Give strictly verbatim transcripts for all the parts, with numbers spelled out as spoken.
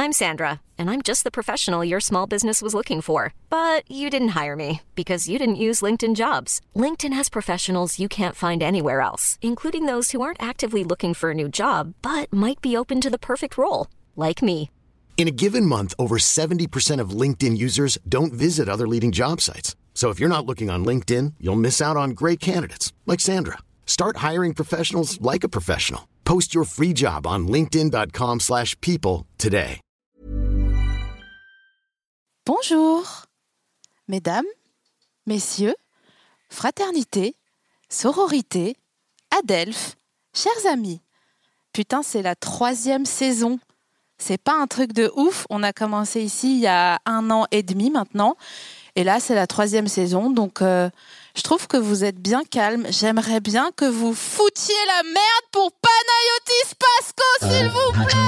I'm Sandra, and I'm just the professional your small business was looking for. But you didn't hire me because you didn't use LinkedIn Jobs. LinkedIn has professionals you can't find anywhere else, including those who aren't actively looking for a new job, but might be open to the perfect role, like me. In a given month, over seventy percent of LinkedIn users don't visit other leading job sites. So if you're not looking on LinkedIn, you'll miss out on great candidates like Sandra. Start hiring professionals like a professional. Post your free job on linkedin dot com slash people today. Bonjour, mesdames, messieurs, fraternité, sororité, adelphes, chers amis. Putain, c'est la troisième saison. C'est pas un truc de ouf. On a commencé ici il y a un an et demi maintenant. Et là, c'est la troisième saison. Donc, euh, je trouve que vous êtes bien calme. J'aimerais bien que vous foutiez la merde pour Panayotis Pasco, s'il vous plaît.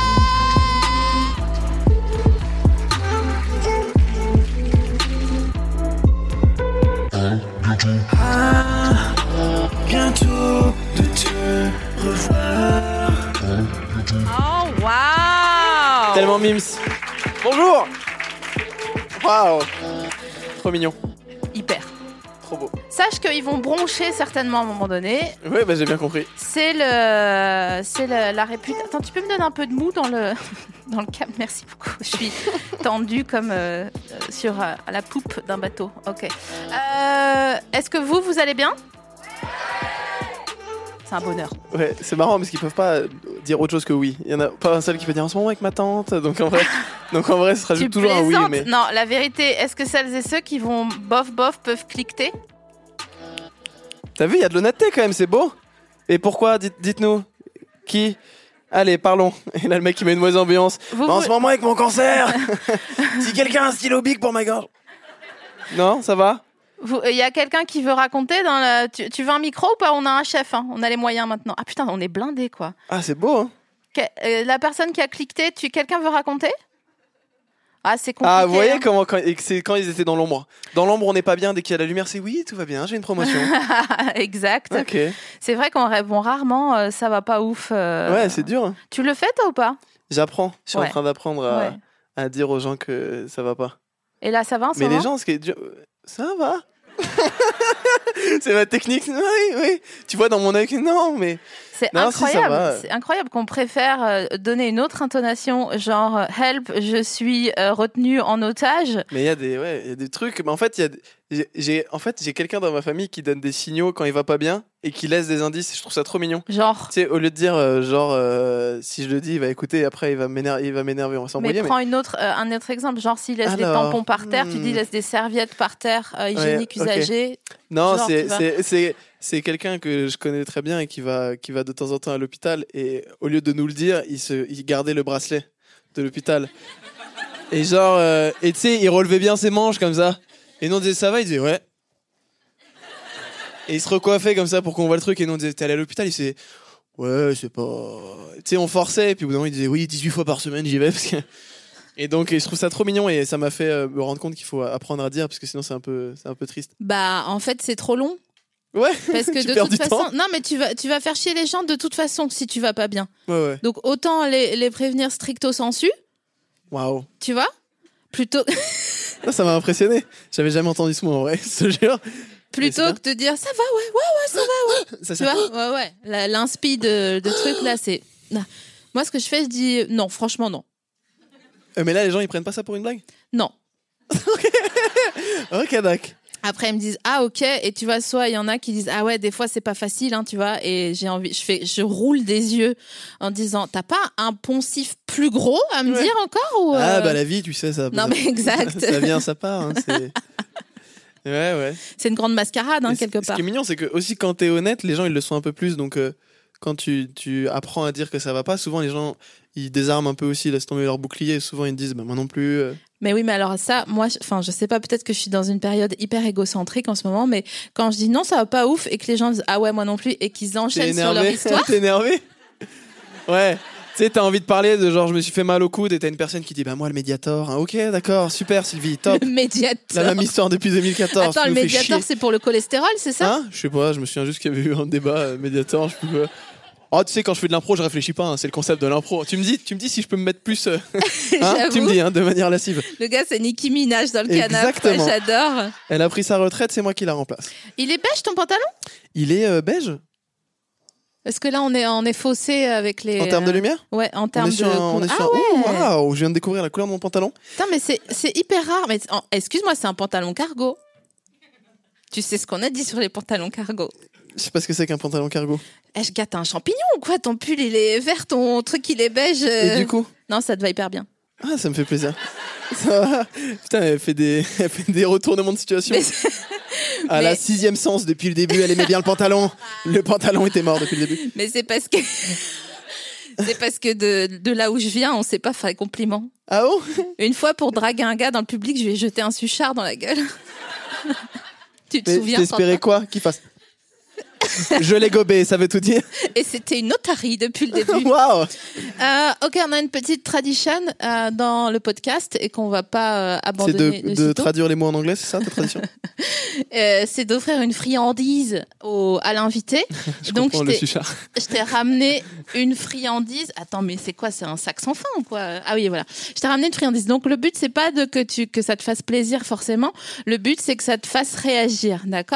Ah, bientôt de te revoir. Oh, waouh! Tellement mimes. Bonjour. Waouh. Trop mignon. Hyper. Trop beau. Sache qu'ils vont broncher certainement à un moment donné. Oui, bah j'ai bien compris. C'est le, c'est le, la réputation. Attends, tu peux me donner un peu de mou dans le, dans le câble? Merci beaucoup. Je suis tendue comme euh, sur euh, la poupe d'un bateau. Ok. Euh, est-ce que vous, vous allez bien? C'est un bonheur. Ouais, c'est marrant parce qu'ils peuvent pas dire autre chose que oui. Il y en a pas un seul qui peut dire en ce moment avec ma tante. Donc en vrai, donc en vrai, ce sera tu toujours un oui. Mais non, la vérité, est-ce que celles et ceux qui vont bof bof peuvent cliqueter? T'as vu, il y a de l'honnêteté quand même, c'est beau. Et pourquoi? Dites, dites-nous. Qui? Allez, parlons. Et là, le mec, il met une mauvaise ambiance. Vous, bah, en vous... ce moment, avec mon cancer, si quelqu'un a un stylo bic pour ma gorge. Non, ça va? Il y a quelqu'un qui veut raconter dans la... tu, tu veux un micro ou pas? On a un chef, hein. On a les moyens maintenant. Ah putain, on est blindés, quoi. Ah, c'est beau, hein. Que, euh, la personne qui a cliqueté, tu... quelqu'un veut raconter? Ah, c'est compliqué. Ah, vous voyez hein. comment quand, c'est quand ils étaient dans l'ombre. Dans l'ombre, on n'est pas bien. Dès qu'il y a la lumière, c'est oui, tout va bien, j'ai une promotion. Exact. Okay. C'est vrai qu'on répond rarement, euh, ça va pas ouf. Euh... Ouais, c'est dur. Hein. Tu le fais, toi, ou pas? J'apprends. Je suis ouais. en train d'apprendre à, ouais. à dire aux gens que ça va pas. Et là, ça va en ce Mais moment? les gens, ce qui est dur, ça va. C'est ma technique. Oui, oui. Tu vois dans mon œil que non, mais c'est non, incroyable. Si, c'est incroyable qu'on préfère euh, donner une autre intonation, genre euh, help, je suis euh, retenu en otage. Mais il y a des, ouais, il y a des trucs. Mais en fait, il y a, j'ai, j'ai, en fait, j'ai quelqu'un dans ma famille qui donne des signaux quand il va pas bien et qui laisse des indices. Je trouve ça trop mignon. Genre. Tu sais, au lieu de dire euh, genre euh, si je le dis, il va écouter. Et après, il va m'énerver. Il va m'énerver. On va s'embrouiller. Mais prends mais... Une autre, euh, un autre exemple. Genre s'il laisse Alors, des tampons par terre, hmm. tu dis laisse des serviettes par terre euh, hygiéniques ouais, usagées. Okay. Non, genre, c'est, vas... c'est, c'est, c'est quelqu'un que je connais très bien et qui va, qui va de temps en temps à l'hôpital. Et au lieu de nous le dire, il, se, il gardait le bracelet de l'hôpital. Et genre, euh, et tu sais, il relevait bien ses manches comme ça. Et nous on disait ça va, il disait ouais. Et il se recoiffait comme ça pour qu'on voit le truc. Et nous on disait t'es allé à l'hôpital, il disait ouais, c'est pas. Tu sais, on forçait. Et puis au bout d'un moment, il disait oui, dix-huit fois par semaine, j'y vais. Parce que... Et donc, je trouve ça trop mignon et ça m'a fait euh, me rendre compte qu'il faut apprendre à dire parce que sinon, c'est un peu, c'est un peu triste. Bah, en fait, c'est trop long. Ouais, parce que tu de perds toute du façon, temps. non, mais tu vas, tu vas faire chier les gens de toute façon si tu vas pas bien. Ouais, ouais. Donc, autant les, les prévenir stricto sensu. Waouh. Tu vois? Plutôt. Ça, ça m'a impressionné. J'avais jamais entendu ce mot en vrai, je te jure. Plutôt que de dire ça va, ouais, ouais, ouais, ça va, ouais. Ça, tu vois? Ouais, ouais. La, l'inspi de, de truc là, c'est. Moi, ce que je fais, je dis non, franchement, non. Euh, mais là, les gens, ils prennent pas ça pour une blague? Non. Ok, ok, d'accord. Après, ils me disent ah ok, et tu vois, soit il y en a qui disent ah ouais, des fois c'est pas facile, hein, tu vois, et j'ai envie, je fais, je roule des yeux en disant t'as pas un poncif plus gros à me ouais. dire encore ou euh... Ah bah la vie, tu sais ça. Non ça, mais exact. Ça, ça vient, ça part. Hein, c'est... Ouais ouais. C'est une grande mascarade hein, quelque part. Ce qui est mignon, c'est que aussi quand t'es honnête, les gens ils le sont un peu plus, donc. Euh... Quand tu, tu apprends à dire que ça va pas, souvent les gens ils désarment un peu aussi, ils laissent tomber leur bouclier et souvent ils disent bah, moi non plus. Euh... Mais oui, mais alors ça, moi, enfin, je sais pas, peut-être que je suis dans une période hyper égocentrique en ce moment, mais quand je dis non, ça va pas ouf et que les gens disent ah ouais, moi non plus et qu'ils enchaînent sur leur histoire. T'es énervé? Ouais. Tu sais, t'as envie de parler de genre je me suis fait mal au coude et t'as une personne qui dit bah moi le Mediator. Hein, ok, d'accord, super Sylvie, top. Le Mediator. La même histoire depuis deux mille quatorze. Attends, le Mediator c'est pour le cholestérol, c'est ça? Hein? Je sais pas, je me souviens juste qu'il y avait eu un débat euh, Mediator, je peux pas. Oh, tu sais, quand je fais de l'impro, je réfléchis pas. Hein, c'est le concept de l'impro. Tu me dis, tu me dis si je peux me mettre plus. Euh, hein, tu me dis, hein, de manière lascive. Le gars, c'est Nicki Minaj dans le canapé. Exactement. J'adore. Elle a pris sa retraite, c'est moi qui la remplace. Il est beige ton pantalon ? Il est euh, beige. Est-ce que là, on est, on est faussé avec les. En termes de lumière ? Ouais, en termes de. On est sur un, on est sur ah un... ouais. Oh, waouh, je viens de découvrir la couleur de mon pantalon. Putain, mais c'est, c'est hyper rare. Mais en- excuse-moi, c'est un pantalon cargo. Tu sais ce qu'on a dit sur les pantalons cargo. Je sais pas ce que c'est qu'un pantalon cargo. Eh, je gâte un champignon ou quoi ? Ton pull, il est vert, ton truc, il est beige. euh. Et du coup ? Non, ça te va hyper bien. Ah, ça me fait plaisir. Ça va. Putain, elle fait des, elle fait des retournements de situation. Mais À mais- la sixième sens, depuis le début, elle aimait bien le pantalon. Le pantalon était mort depuis le début. Mais c'est parce que. C'est parce que de, de là où je viens, on sait pas faire les compliments. Ah bon ? Une fois, pour draguer un gars dans le public, je lui ai jeté un suchard dans la gueule. Tu te Mais souviens ? t'espérais quoi qu'il fasse ? Je l'ai gobé, ça veut tout dire. Et c'était une otarie depuis le début. Waouh ! Euh, ok, on a une petite tradition euh, dans le podcast et qu'on va pas euh, C'est abandonner de, de, de traduire les mots en anglais, c'est ça ta tradition ? euh, c'est d'offrir une friandise au, à l'invité. Je Donc, comprends je le t'ai- suchard. Je t'ai ramené une friandise. Attends, mais c'est quoi ? C'est un sac sans fin ou quoi ? Ah oui, voilà. Je t'ai ramené une friandise. Donc le but, c'est pas de que tu que ça te fasse plaisir forcément. Le but, c'est que ça te fasse réagir, d'accord ?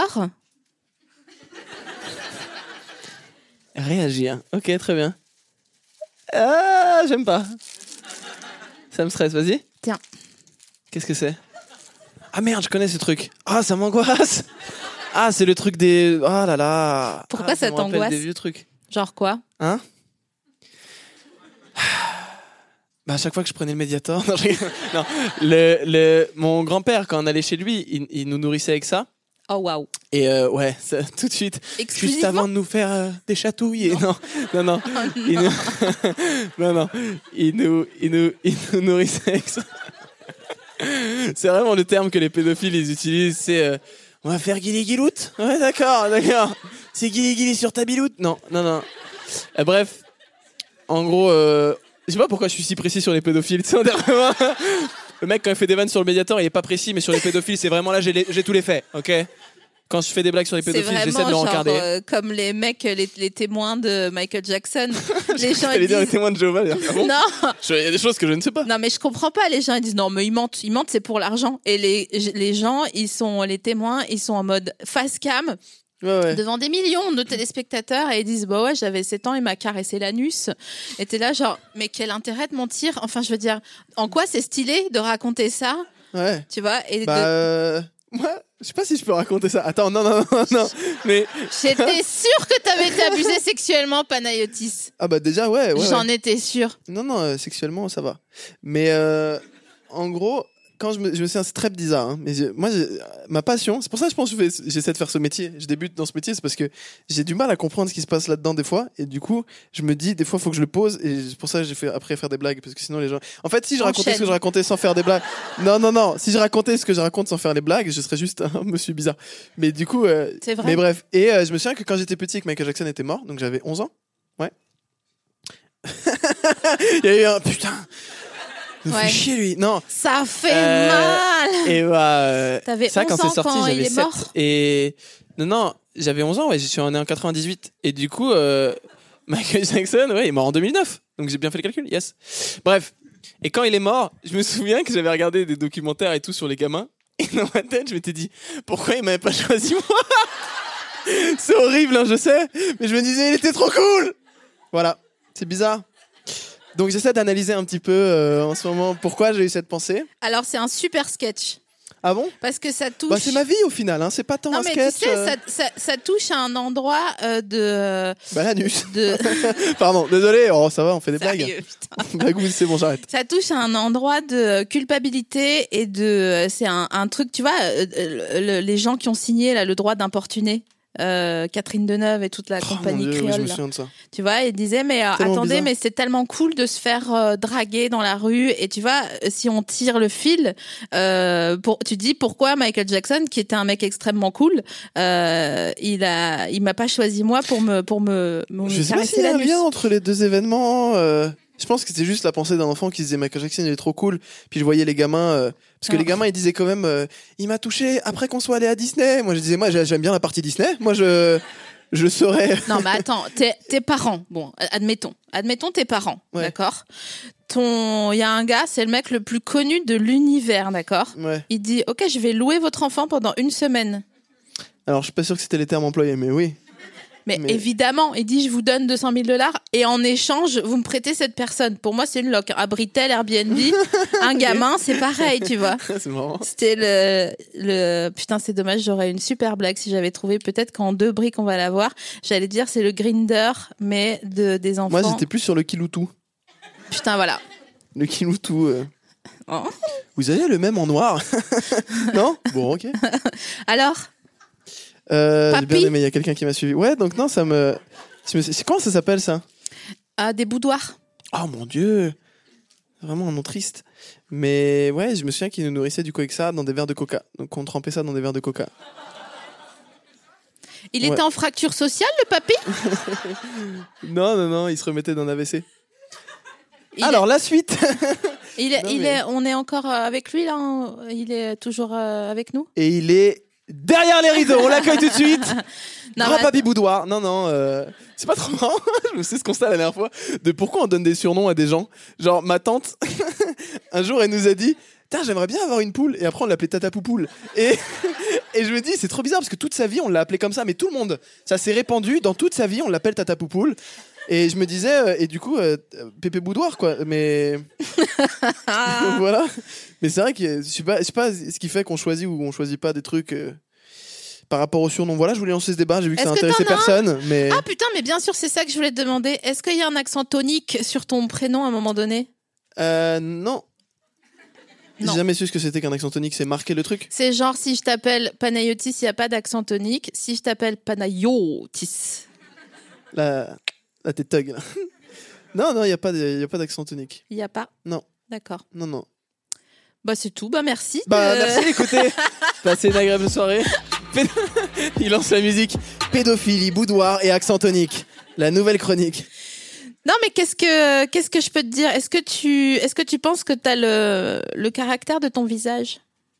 Réagir. Ok, très bien. Ah, j'aime pas. Ça me stresse, vas-y. Tiens. Qu'est-ce que c'est ? Ah merde, je connais ce truc. Ah, ça m'angoisse. Ah, c'est le truc des... Oh là là. Pourquoi Ah, ça me rappelle t'angoisse ? des vieux trucs. Genre quoi ? Hein ? Bah, à chaque fois que je prenais le Mediator... Non, je rigole. Non. Le, le... Mon grand-père, quand on allait chez lui, il, il nous nourrissait avec ça. Oh waouh. Et euh, ouais, ça, tout de suite, juste Exclusivement ? avant de nous faire euh, des chatouilles. Et non, non, non. Oh, Il nous... non, non. Il nous, il nous, il nous nourrissait avec ça. C'est vraiment le terme que les pédophiles ils utilisent. C'est euh, on va faire guili guiloute. Ouais, d'accord, d'accord. C'est guili guili sur ta biloute. Non, non, non. Euh, bref, en gros, euh, je sais pas pourquoi je suis si précis sur les pédophiles. Tu sais, on est vraiment... Le mec, quand il fait des vannes sur le Mediator, il est pas précis, mais sur les pédophiles, c'est vraiment là, j'ai, les, j'ai tous les faits, ok ? Quand je fais des blagues sur les C'est pédophiles, j'essaie de vraiment le genre rencarder. euh, comme les mecs, les, les témoins de Michael Jackson. Les gens T'allais ils dire les disent... témoins de Jéhovah. Ah bon ? Non, Je- Il y a des choses que je ne sais pas. non, mais je comprends pas. Les gens ils disent non, mais ils mentent. Ils mentent, c'est pour l'argent. Et les les gens, ils sont les témoins, ils sont en mode face cam Ouais, ouais. devant des millions de téléspectateurs et ils disent bah ouais, j'avais sept ans, il m'a caressé l'anus. Et t'es là genre mais quel intérêt de mentir ? Enfin, je veux dire, en quoi c'est stylé de raconter ça ? Ouais. Tu vois ? Et Bah, de... euh, moi, je sais pas si je peux raconter ça. Attends, non, non, non, non. Mais J'étais sûre que t'avais été abusé sexuellement, Panayotis. ah bah déjà, ouais, ouais. J'en ouais. étais sûre. Non, non, euh, sexuellement, ça va. Mais euh, en gros, quand je me, je me suis, c'est très bizarre. Hein, mais je- moi, j'ai- ma passion, c'est pour ça que je pense que je fais- j'essaie de faire ce métier. Je débute dans ce métier, c'est parce que j'ai du mal à comprendre ce qui se passe là-dedans des fois. Et du coup, je me dis, des fois, il faut que je le pose. Et c'est pour ça que j'ai fait après faire des blagues, parce que sinon les gens. En fait, si je racontais Enchaîne. ce que je racontais sans faire des blagues, non, non, non. Si je racontais ce que je raconte sans faire les blagues, je serais juste un monsieur bizarre. Mais du coup, euh, C'est vrai. mais bref. Et euh, je me souviens que quand j'étais petit, que Michael Jackson était mort, donc j'avais onze ans. Ouais. Il y a eu un putain. Il me Ouais. fait chier lui. Non. Ça fait Euh, mal. Et bah, euh, T'avais ça, quand onze c'est ans sorti, quand il j'avais est sept. mort. Et non, non, j'avais onze ans, ouais, je suis né en quatre-vingt-dix-huit. Et du coup, euh, Michael Jackson, ouais, il est mort en deux mille neuf. Donc j'ai bien fait le calcul, yes. Bref. Et quand il est mort, je me souviens que j'avais regardé des documentaires et tout sur les gamins. Et dans ma tête, je m'étais dit, pourquoi il m'avait pas choisi moi ? C'est horrible, hein, je sais. Mais je me disais, il était trop cool. Voilà, c'est bizarre. Donc j'essaie d'analyser un petit peu euh, en ce moment pourquoi j'ai eu cette pensée. Alors c'est un super sketch Ah bon ? parce que ça touche. Bah, c'est ma vie au final, hein. C'est pas tant Non un mais sketch. tu sais, euh, ça, ça, ça touche à un endroit euh, de Bah, l'anus. de. Pardon, désolé, oh, ça va, on fait des blagues. Sérieux, putain. Bagou, c'est bon, j'arrête. Ça touche à un endroit de culpabilité et de. C'est un, un truc, tu vois, euh, le- le- les gens qui ont signé là, le droit d'importuner. Euh, Catherine Deneuve et toute la Oh, mon compagnie Dieu, oui, je créole. me là. souviens de ça. Tu vois, il disait mais euh, Tellement attendez, bizarre. mais c'est tellement cool de se faire euh, draguer dans la rue et tu vois, euh, si on tire le fil, euh, pour, tu dis pourquoi Michael Jackson, qui était un mec extrêmement cool, euh, il a, il m'a pas choisi moi pour me, pour me, me Je sais pas caresser s'il y a un l'anus. lien entre les deux événements. euh, Je pense que c'était juste la pensée d'un enfant qui se disait Michael Jackson il est trop cool. Puis je voyais les gamins, euh, parce que Ah. les gamins ils disaient quand même, euh, il m'a touché après qu'on soit allé à Disney. Moi je disais moi j'ai- j'aime bien la partie Disney. Moi je je saurais. Non, mais attends, tes, tes parents, bon, admettons, admettons tes parents, Ouais. d'accord. Ton, il y a un gars, c'est le mec le plus connu de l'univers, d'accord. Ouais. Il dit, ok, je vais louer votre enfant pendant une semaine. Alors, je suis pas sûr que c'était les termes employés, mais oui. Mais, Mais- évidemment, il dit, je vous donne deux cent mille dollars et en échange, vous me prêtez cette personne. Pour moi, c'est une loc. À Britel, Airbnb, un gamin, c'est pareil, tu vois. C'est marrant. C'était le, le... Putain, c'est dommage, j'aurais une super blague si j'avais trouvé. Peut-être qu'en deux briques, on va l'avoir. J'allais dire, c'est le Grindr, mais de, des enfants. Moi, j'étais plus sur le Kiloutou. Putain, voilà. Le Kiloutou. euh. Oh. Vous avez le même en noir Non Bon, ok. Alors, Euh, j'ai bien Papy aimé, il y a quelqu'un qui m'a suivi. Ouais, donc non, ça me... je me- c'est- Comment ça s'appelle, ça? à des boudoirs. Oh mon Dieu. Vraiment un nom triste. Mais ouais, je me souviens qu'ils nous nourrissaient du coup avec ça dans des verres de coca. Donc on trempait ça dans des verres de coca. Il Ouais. était en fracture sociale, le papy. Non, non, non, ils se remettaient d'un A V C. Il Alors, la suite. est, il est, non, il mais- est, on est encore euh, avec lui, là. hein Il est toujours euh, avec nous. Et il est derrière les rideaux. On l'accueille tout de suite. Non, Grand mais papy boudoir. Non, non, euh, c'est pas trop marrant. Je me suis fait ce constat la dernière fois de pourquoi on donne des surnoms à des gens. Genre, ma tante, un jour, elle nous a dit Tiens, j'aimerais bien avoir une poule. Et après, on l'appelait Tata Poupoule. Et, et je me dis, c'est trop bizarre parce que toute sa vie, on l'a appelé comme ça. Mais tout le monde, ça s'est répandu. Dans toute sa vie, on l'appelle Tata Poupoule. Et je me disais, euh, et du coup, euh, Pépé Boudoir, quoi. Mais. Voilà. Mais c'est vrai que je sais pas, je sais pas ce qui fait qu'on choisit ou on choisit pas des trucs. euh, Par rapport au surnom, voilà, je voulais lancer ce débat, j'ai vu que ça Est-ce que intéressait t'en as un personne, mais Ah putain, mais bien sûr, c'est ça que je voulais te demander. Est-ce qu'il y a un accent tonique sur ton prénom à un moment donné? euh, non. Non. J'ai jamais su ce que c'était qu'un accent tonique, c'est marquer le truc. C'est genre si je t'appelle Panayotis, il n'y a pas d'accent tonique. Si je t'appelle Panayotis. La, la tête thug, là. Non, non, il n'y a pas de- y a pas d'accent tonique. Il n'y a pas? Non. D'accord. Non, non. Bah c'est tout, bah merci. Bah, Euh, merci, écoutez. Passez une agréable soirée. Péd- Il lance la musique. Pédophilie, boudoir et accent tonique. La nouvelle chronique. Non mais qu'est-ce que qu'est-ce que je peux te dire? Est-ce que tu est-ce que tu penses que tu as le le caractère de ton visage?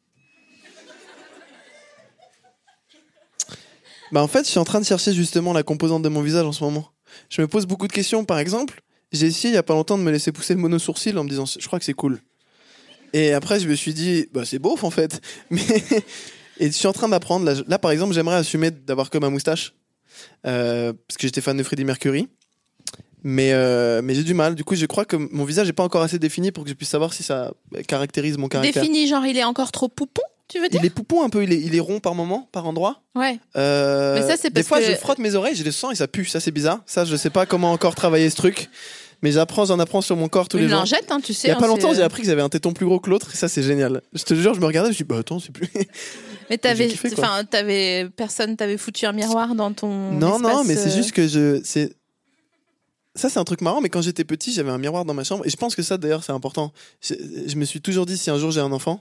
Bah, en fait, je suis en train de chercher justement la composante de mon visage en ce moment. Je me pose beaucoup de questions. Par exemple, j'ai essayé il y a pas longtemps de me laisser pousser le mono-sourcil en me disant, je crois que c'est cool. Et après, je me suis dit, bah, c'est beauf en fait. Mais et je suis en train d'apprendre. Là, je- là, par exemple, j'aimerais assumer d'avoir comme ma moustache. Euh, parce que j'étais fan de Freddie Mercury. Mais, euh, mais j'ai du mal. Du coup, je crois que mon visage n'est pas encore assez défini pour que je puisse savoir si ça caractérise mon caractère. Défini, genre il est encore trop poupon, tu veux dire? Il est poupon un peu, il est, il est rond par moment, par endroit. Ouais. Euh, Mais ça, c'est des parce fois, que- je frotte mes oreilles, je les sens et ça pue. Ça, c'est bizarre. Ça, je sais pas comment encore travailler ce truc. Mais j'apprends, j'en apprends sur mon corps tous Une les jours. lingette, hein, tu sais. Il y a hein, pas longtemps, c'est- j'ai appris que j'avais un téton plus gros que l'autre et ça, c'est génial. Je te jure, je me regardais, je me suis dit, bah attends, c'est plus. Mais t'avais, j'ai kiffé, quoi. enfin, t'avais personne t'avait foutu un miroir dans ton. non, non, espace, mais c'est euh, juste que je. C'est... Ça, c'est un truc marrant, mais quand j'étais petit, j'avais un miroir dans ma chambre et je pense que ça, d'ailleurs, c'est important. Je, je me suis toujours dit, si un jour j'ai un enfant.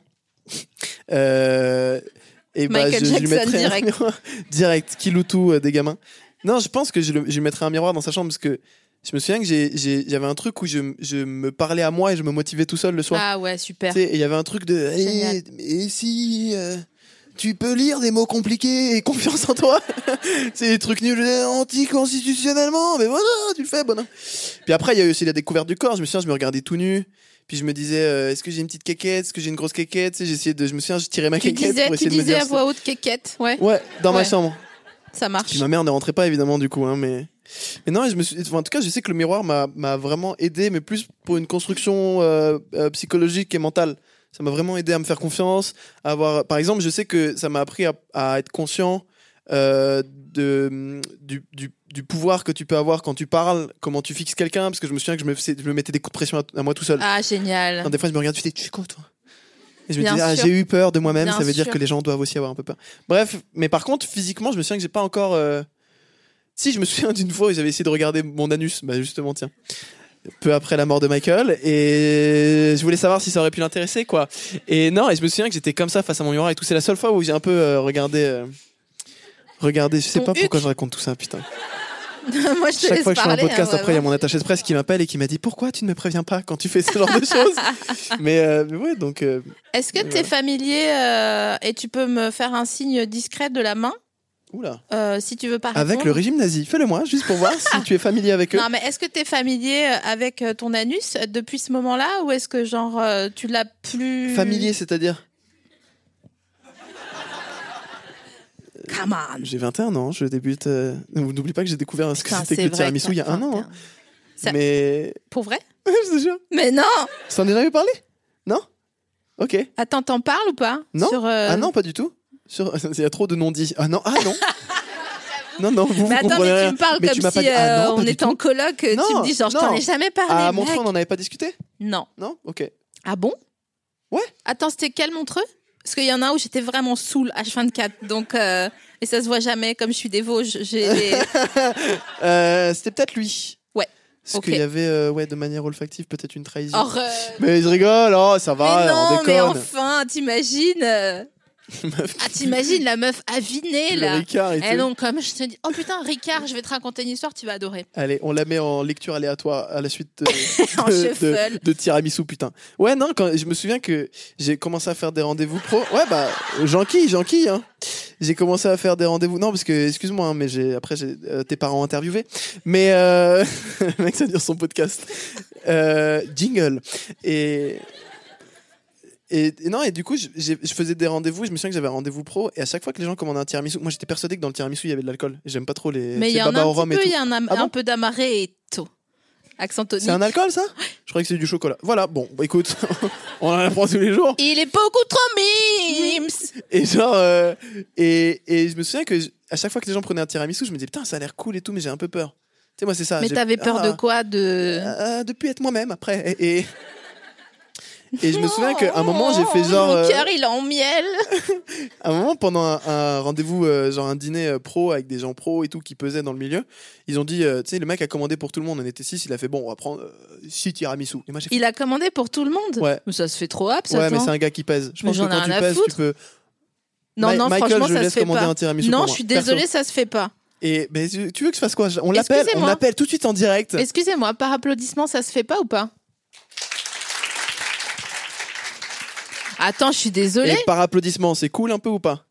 euh, et bah, Michael je, je lui Jackson, mettrais direct. un miroir direct, Kiloutou euh, des gamins. Non, je pense que je, le- je lui mettrais un miroir dans sa chambre parce que je me souviens que j'ai, j'ai- j'avais un truc où je, je me parlais à moi et je me motivais tout seul le soir. Ah ouais, super. Tu sais, et il y avait un truc de Génial. Eh, et si euh, tu peux lire des mots compliqués et confiance en toi. C'est des trucs nuls euh, anticonstitutionnellement, mais voilà, tu le fais, bonhomme. Puis après, il y a eu aussi la découverte du corps. Je me souviens, je me regardais tout nu. Puis je me disais, euh, est-ce que j'ai une petite quéquette, est-ce que j'ai une grosse quéquette. Tu sais, j'essayais de, je me souviens, je tirais ma Tu quéquette disais, pour tu essayer de me disais dire. à voix haute quéquette, ouais, Ouais, dans ma Ouais. chambre. ça marche. Puis ma mère ne rentrait pas évidemment du coup, hein, mais mais non, je me suis, enfin, en tout cas, je sais que le miroir m'a m'a vraiment aidé, mais plus pour une construction euh, euh, psychologique et mentale. Ça m'a vraiment aidé à me faire confiance, à avoir. Par exemple, je sais que ça m'a appris à, à être conscient euh, de du, du du pouvoir que tu peux avoir quand tu parles, comment tu fixes quelqu'un, parce que je me souviens que je me faisais- je me mettais des coups de pression à, à moi tout seul. Ah génial. Quand des fois, je me regarde, tu fais, tu fais quoi toi? Et je me Bien disais, ah, sûr. j'ai eu peur de moi-même, Bien ça veut dire sûr. que les gens doivent aussi avoir un peu peur. Bref, mais par contre, physiquement, je me souviens que j'ai pas encore. euh, Si, je me souviens d'une fois où j'avais essayé de regarder mon anus, bah justement, tiens, peu après la mort de Michael, et je voulais savoir si ça aurait pu l'intéresser, quoi. Et non, et je me souviens que j'étais comme ça face à mon miroir et tout. C'est la seule fois où j'ai un peu euh, regardé. euh, Regardé, je sais Ton pas pourquoi huc. je raconte tout ça, putain. Moi je te Chaque laisse fois que je fais un parler, podcast, hein, après, il y a vraiment. mon attaché de presse qui m'appelle et qui m'a dit pourquoi tu ne me préviens pas quand tu fais ce genre de choses. mais, euh, mais ouais, donc. euh, Est-ce que Et t'es voilà. familier euh, et tu peux me faire un signe discret de la main? Oula. Euh, si tu veux pas Avec répondre. le régime nazi. Fais-le moi, juste pour voir si tu es familier avec eux. Non, mais est-ce que tu es familier avec euh, ton anus depuis ce moment-là ou est-ce que genre euh, tu l'as plus Familier, c'est-à-dire Come on. J'ai vingt et un ans, je débute. Euh... N'oublie pas que j'ai découvert ce que Putain, c'était que c'est le vrai tiramisu que il y a t'as un an. vingt et un. Hein. Ça- Mais. Pour vrai? Je te jure. Mais non. Ça en est jamais parlé? Non? Ok. Attends, t'en parles ou pas? Non. Sur, euh, Ah non, pas du tout. Sur... Il y a trop de non-dits. Ah non, ah non. Non, non, vous, Mais vous attends, comprenez mais rien. tu me parles Mais comme tu m'as si pas dit- Ah euh, non, pas on du était tout. en coloc, euh, tu Non, me dis genre je non. t'en ai jamais parlé. À mec. Montreux, on n'en avait pas discuté? Non. Non? Ok. Ah bon? Ouais. Attends, c'était quel Montreux? Parce qu'il y en a où j'étais vraiment saoul H vingt-quatre, donc euh, et ça se voit jamais. Comme je suis des Vosges, j'ai. les- Euh, C'était peut-être lui. Ouais. Parce Ok. qu'il y avait, euh, ouais, de manière olfactive, peut-être une trahison. Arrête. Mais je rigole, oh, ça va, mais on non, déconne. mais enfin, t'imagines euh, Meuf, Ah, t'imagines la meuf avinée le là. Ricard et Eh tout. non, comme je te dis. Oh putain, Ricard, je vais te raconter une histoire, tu vas adorer. Allez, on la met en lecture aléatoire à la suite de, En de, shuffle. de- de tiramisu, putain. Ouais, non, quand, je me souviens que j'ai commencé à faire des rendez-vous pro. Ouais, bah, j'enquille, j'enquille, hein. J'ai commencé à faire des rendez-vous. Non, parce que, excuse-moi, hein, mais j'ai, après, j'ai euh, tes parents interviewés. Mais, euh, le mec, ça dure son podcast. Euh, jingle. Et. Et, et non, et du coup, je, j'ai- je faisais des rendez-vous. Je me souviens que j'avais un rendez-vous pro. Et à chaque fois que les gens commandaient un tiramisu, moi j'étais persuadé que dans le tiramisu il y avait de l'alcool. Et j'aime pas trop les. Mais il les y en a baba au un rhum petit et peu, tout. il y a un, am- Ah bon un peu d'amaretto. Accent tonique. C'est un alcool, ça? Je croyais que c'était du chocolat. Voilà, bon, bah écoute, on en apprend tous les jours. Il est beaucoup trop mimes. Et genre, euh, et, et je me souviens que je- à chaque fois que les gens prenaient un tiramisu, je me disais, putain, ça a l'air cool et tout, mais j'ai un peu peur. Tu sais, moi, c'est ça. Mais j'ai- t'avais peur ah, de quoi? De. euh, De plus être moi-même après. Et, et, et je me souviens qu'à un moment, j'ai fait Oh, genre. Mon euh, cœur, il est en miel. À un moment, pendant un, un rendez-vous, euh, genre un dîner euh, pro avec des gens pros et tout qui pesaient dans le milieu, ils ont dit, euh, tu sais, le mec a commandé pour tout le monde, on était six, il a fait, bon, on va prendre euh, six tiramisu. Et moi, j'ai fait, Il a commandé pour tout le monde. Ouais. Mais ça se fait trop hop, ça. ouais, mais attends. c'est un gars qui pèse. Je Mais pense que j'en ai quand rien tu à pèses, tu foutre. peux. Non, Ma- non, Michael, franchement, je ça laisse se fait commander pas. un tiramisu Non, pour je moi, suis perso. désolée, ça se fait pas. Et ben, tu tu veux que je fasse quoi? On l'appelle, on Excusez-moi. l'appelle tout de suite en direct. Excusez-moi, par applaudissement, ça se fait pas ou pas? Attends, je suis désolée. Et par applaudissement, c'est cool un peu ou pas?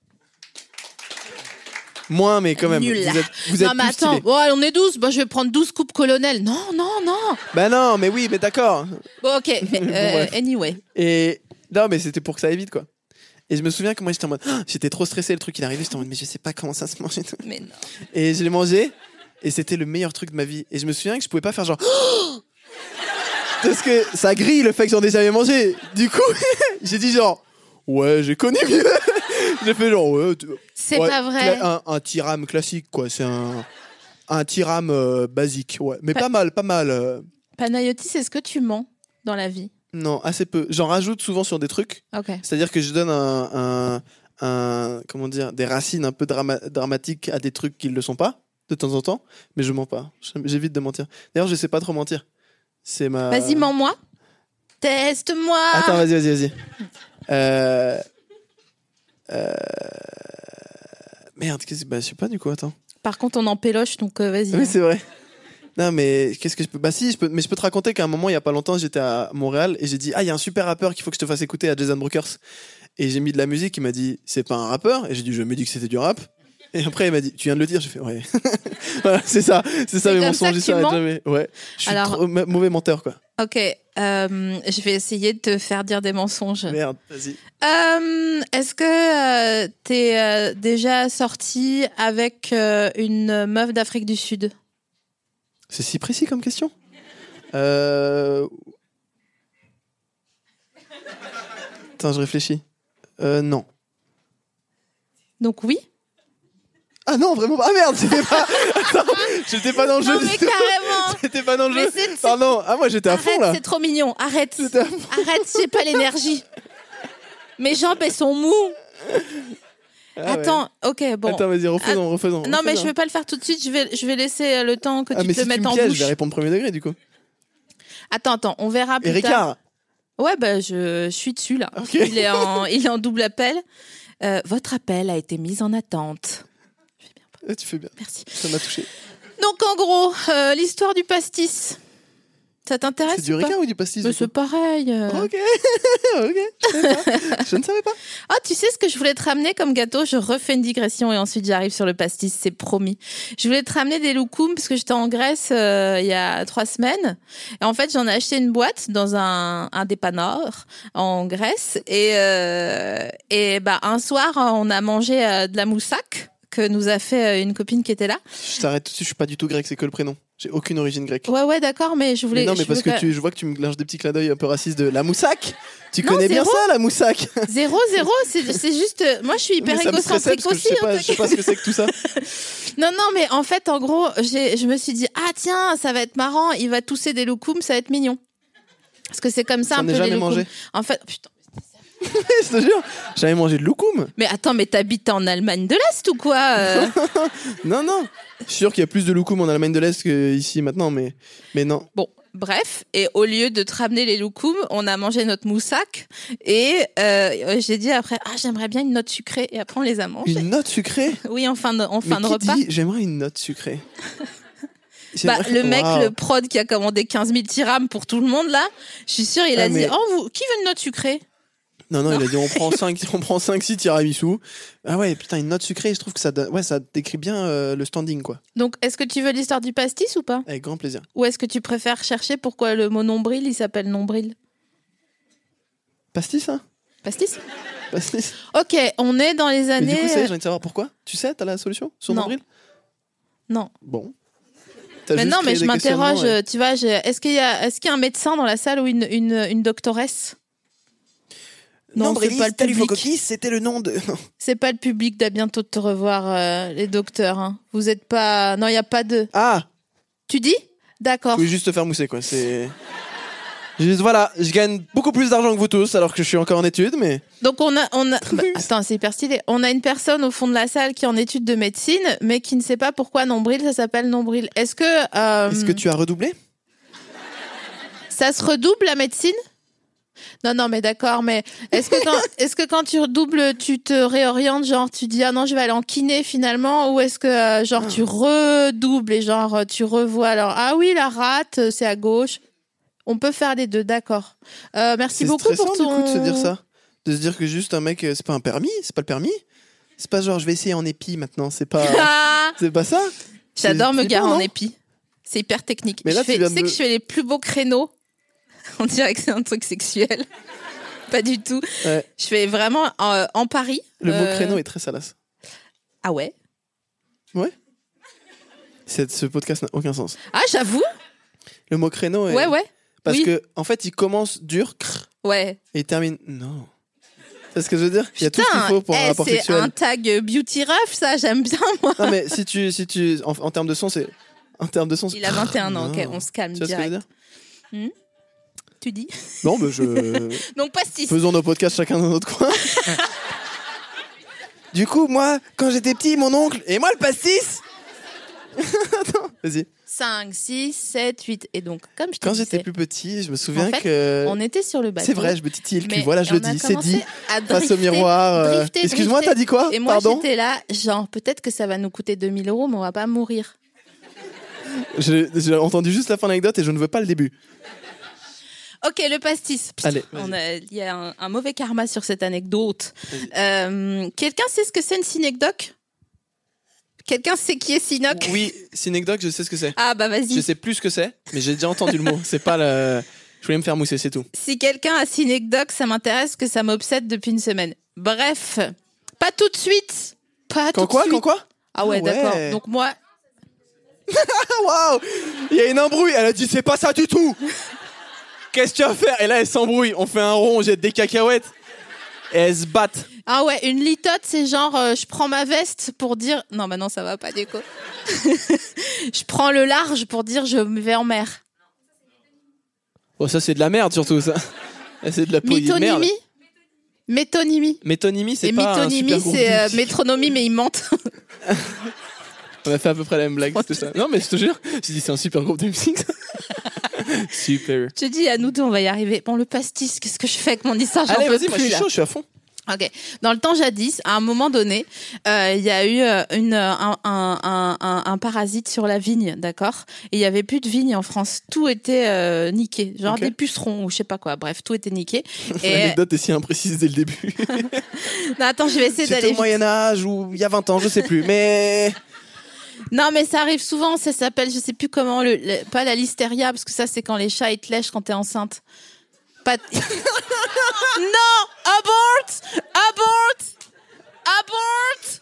Moins, mais quand même. Nul. Vous êtes, vous êtes non, mais plus attends, stylés. bon, allez, on est douze. Bon, je vais prendre douze coupes colonel. Non, non, non. Bah non, mais oui, mais d'accord. Bon, ok. Mais, euh, bref. anyway. Et non, mais c'était pour que ça aille vite, quoi. Et je me souviens que moi j'étais en mode, Ah, j'étais trop stressé, le truc il est arrivé, j'étais en mode, mais je sais pas comment ça se mange et tout. Mais non. Et je l'ai mangé, et c'était le meilleur truc de ma vie. Et je me souviens que je pouvais pas faire genre, parce que ça grille le fait que j'en ai jamais mangé. Du coup, j'ai dit genre, ouais, j'ai connu mieux. J'ai fait genre, ouais, tu- C'est ouais, pas vrai. cla- Un, un tiram classique, quoi. C'est un, un tiram euh, basique, ouais. Mais Pa- pas mal, pas mal. euh. Panayotis, est-ce que tu mens dans la vie? Non, assez peu. J'en rajoute souvent sur des trucs. Ok. C'est-à-dire que je donne un, un, un- comment dire, des racines un peu drama- dramatiques à des trucs qui ne le sont pas, de temps en temps, mais je mens pas. J'évite de mentir. D'ailleurs, je sais pas trop mentir. C'est ma. Vas-y, mens-moi. Teste-moi. Attends, vas-y, vas-y, vas-y. Euh... Euh... Merde, qu'est-ce que... Bah, je sais pas du coup, attends. Par contre, on en péloche, donc euh, vas-y. Oui, c'est vrai. Non, mais qu'est-ce que je peux. Bah, si, je peux... mais je peux te raconter qu'à un moment, il y a pas longtemps, j'étais à Montréal et j'ai dit, ah, il y a un super rappeur qu'il faut que je te fasse écouter à Jason Brokers. Et j'ai mis de la musique, il m'a dit, c'est pas un rappeur. Et j'ai dit, je me dis que c'était du rap. Et après, il m'a dit, tu viens de le dire. J'ai fait, ouais. Voilà, c'est ça. C'est ça, C'est mes comme mensonges, ça que ils tu s'arrêtent mens jamais. Ouais. Je suis Alors- trop ma- mauvais menteur, quoi. Ok. euh, je vais essayer de te faire dire des mensonges. Merde, vas-y. Euh, Est-ce que euh, t'es euh, déjà sorti avec euh, une meuf d'Afrique du Sud? C'est si précis comme question. Euh... Attends, je réfléchis. Euh, non. Donc oui. Ah non, vraiment pas. Ah merde, c'était pas. Attends, j'étais pas dans le jeu. Non mais du tout. carrément. J'étais pas dans le Mais jeu. c'est- c'est- Pardon. Ah moi j'étais à fond Arrête, là. c'est trop mignon. Arrête. J'étais à fond. Arrête, j'ai pas l'énergie. Mes jambes, elles sont moues. Ah ouais. Attends, ok, bon. Attends, vas-y, refaisons, refaisons. non, mais refaisons. je vais pas le faire tout de suite. Je vais, je vais laisser euh, le temps que Ah tu mais te si le tu mettes me en pièges, bouche. je vais répondre premier degré du coup. Attends, attends, on verra plus Et tard. Ricard. Ouais, bah je, je suis dessus là. Ok. Il est en, il est en double appel. Euh, votre appel a été mis en attente. Ah, tu fais bien. Merci. Ça m'a touché. Donc en gros, euh, l'histoire du pastis. Ça t'intéresse C'est du ou pas? Ricard ou du pastis? Mais c'est pareil. euh. Ok, ok, je savais pas. Je ne savais pas. Ah, tu sais ce que je voulais te ramener comme gâteau? Je refais une digression et ensuite j'arrive sur le pastis, c'est promis. Je voulais te ramener des loukoums parce que j'étais en Grèce euh, il y a trois semaines. Et en fait, j'en ai acheté une boîte dans un, un dépanneur en Grèce. Et, euh, et bah, un soir, on a mangé euh, de la moussaka que nous a fait euh, une copine qui était là. Je t'arrête tout de suite, je suis pas du tout grec, c'est que le prénom. J'ai aucune origine grecque. Ouais, ouais, d'accord, mais je voulais. Mais non, mais je parce que voulais tu, je vois que tu me lâches des petits clins d'œil un peu racistes de la moussaka. Tu Non, connais bien zéro. ça, la moussaka? Zéro, zéro, c'est, c'est juste. euh, Moi, je suis hyper Mais ça me stressait égocentrique parce que je aussi. sais hein, pas, je sais pas ce que c'est que tout ça. Non, non, mais en fait, en gros, j'ai, je me suis dit, ah tiens, ça va être marrant, il va tousser des loukoums, ça va être mignon. Parce que c'est comme ça J'en un ai peu jamais les loukoums. mangé. En fait, putain. Je te jure, j'avais mangé de loukoum. Mais attends, mais t'habites en Allemagne de l'Est ou quoi euh Non, non. Je suis sûr qu'il y a plus de loukoum en Allemagne de l'Est qu'ici maintenant, mais, mais non. Bon, bref, et au lieu de te ramener les loukoums, on a mangé notre moussaka et euh, j'ai dit après, ah j'aimerais bien une note sucrée et après on les a mangés. Une note sucrée? Oui, en fin de, en fin Mais de qui repas. dit j'aimerais une note sucrée? Bah, J'aimerais- le mec, Waouh. le prod qui a commandé quinze mille dirhams pour tout le monde là, je suis sûre, il a Ah, dit, mais- oh vous, qui veut une note sucrée? Non, non, il a dit on prend cinq, on prend cinq, six tiramisu. Ah ouais, putain, une note sucrée, je trouve que ça, donne- ouais, ça décrit bien euh, le standing, quoi. Donc, est-ce que tu veux l'histoire du pastis ou pas? Avec grand plaisir. Ou est-ce que tu préfères chercher pourquoi le mot nombril, il s'appelle nombril? Pastis, hein? Pastis? Pastis. Ok, on est dans les Mais années... du coup, ça y est, j'ai envie de savoir pourquoi. Tu sais, t'as la solution sur Non. nombril? Non. Bon. T'as Mais juste non, mais créé je des m'interroge, questionnements, et- tu vois, je- est-ce qu'il y a, est-ce qu'il y a un médecin dans la salle ou une, une, une doctoresse? Non, c'est pas le public. c'était le nom de. Non. C'est pas le public d'à bientôt de te revoir, euh, les docteurs. Hein. Vous êtes pas... Non, il y a pas de... Ah! Tu dis? D'accord. Je voulais juste te faire mousser, quoi. C'est. Juste, voilà, je gagne beaucoup plus d'argent que vous tous alors que je suis encore en études, mais. Donc on a, on a... Bah, attends, c'est hyper stylé. On a une personne au fond de la salle qui est en études de médecine, mais qui ne sait pas pourquoi nombril, ça s'appelle nombril. Est-ce que... euh, Est-ce que tu as redoublé? Ça se redouble la médecine? Non, non, mais d'accord, mais est-ce que quand, est-ce que quand tu redoubles, tu te réorientes, genre tu dis ah non, je vais aller en kiné finalement, ou est-ce que euh, genre tu redoubles et genre tu revois alors ah oui la rate euh, c'est à gauche. On peut faire les deux, d'accord. Euh, merci C'est beaucoup stressant pour ton. du coup de se dire ça, de se dire que juste un mec, euh, c'est pas un permis, c'est pas le permis, c'est pas genre je vais essayer en épi maintenant, c'est pas, Ah c'est pas ça. J'adore C'est me flippant, garer en non épi. C'est hyper technique. Mais là, je fais, tu viens tu de sais me- que je fais les plus beaux créneaux. On dirait que c'est un truc sexuel. Pas du tout. Ouais. Je fais vraiment euh, en Paris. Le mot euh, créneau est très salace. Ah ouais. Ouais. Cette- ce podcast n'a aucun sens. Ah j'avoue. Le mot créneau est. Ouais ouais. Parce oui. que en fait, il commence dur crrr, Ouais. et il termine. Non. C'est ce que je veux dire. Il y a tout ce qu'il Putain, faut pour un eh, rapport c'est sexuel. un tag beauty ref, ça, j'aime bien, moi. Non mais si tu, si tu, en, en termes de son, c'est, en termes de son, c'est- Il a vingt et un ans, Non. ok, on se calme Tu vois ce que je veux direct. dire? Tu dis Non, mais je. Donc, pastis. Faisons nos podcasts chacun dans notre coin. Du coup, moi, quand j'étais petit, mon oncle et moi le pastis. Attends, vas-y. cinq, six, sept, huit. Et donc, comme je te Quand disais, j'étais plus petit, je me souviens En fait, que. on était sur le bateau. C'est vrai, je me titille. mais Puis voilà, je le on a dis, c'est commencé dit. à Face au drifter, miroir. euh, drifter, Excuse-moi, drifter. t'as dit quoi? Et moi, Pardon. j'étais là, genre, peut-être que ça va nous coûter deux mille euros, mais on va pas mourir. J'ai j'ai entendu juste la fin de l'anecdote et je ne veux pas le début. Ok, le pastis. Putain, Allez, on vas-y. a- il y a un, un mauvais karma sur cette anecdote. Euh, Quelqu'un sait ce que c'est une synecdoque? Quelqu'un sait qui est Synoc? Oui, Synecdoc, je sais ce que c'est. Ah bah vas-y. Je sais plus ce que c'est, mais j'ai déjà entendu le mot. C'est pas le. Je voulais me faire mousser, c'est tout. Si quelqu'un a Synecdoc, ça m'intéresse, que ça m'obsède depuis une semaine. Bref, pas tout de suite. Pas Quand tout quoi? de suite. Quand quoi? Ah ouais, Ah ouais. d'accord. Donc moi, Ah waouh! Il y a une embrouille. Elle a dit c'est pas ça du tout. Qu'est-ce que tu vas faire? Et là elle s'embrouille. On fait un rond, on jette des cacahuètes. Et elles se battent. ah ouais, une litote, c'est genre, euh, je prends ma veste pour dire, non, bah non, ça va pas, déco. Je prends le large pour dire, je vais en mer. Oh ça c'est de la merde surtout ça. C'est de la poésie de merde. Mythonymie. Métonymie. Métonymie c'est Et pas un mythonymie, super groupe c'est de euh, musique. métronomie, mais ils mentent. On a fait à peu près la même blague, c'est ça. Non mais je te jure, j'ai dit c'est un super groupe de musique. Ça. Super. Je te dis, à nous deux, on va y arriver. Bon, le pastis, qu'est-ce que je fais avec mon histoire? J'en Allez peux vas-y, moi je plus, suis là. chaud, je suis à fond. Ok. Dans le temps jadis, à un moment donné, euh, il y a eu euh, une, un, un, un, un, un parasite sur la vigne, d'accord. Et il y avait plus de vignes en France. Tout était euh, niqué, genre Okay. des pucerons ou je sais pas quoi. Bref, tout était niqué. Et... L'anecdote est si imprécise dès le début. non, attends, je vais essayer C'était d'aller. au Moyen Âge ou il y a vingt ans, je sais plus. Mais Non, mais ça arrive souvent. Ça s'appelle, je sais plus comment, le, le pas la listeria, parce que ça c'est quand les chats ils te lèchent quand t'es enceinte. Pas. Non, abort, abort, abort.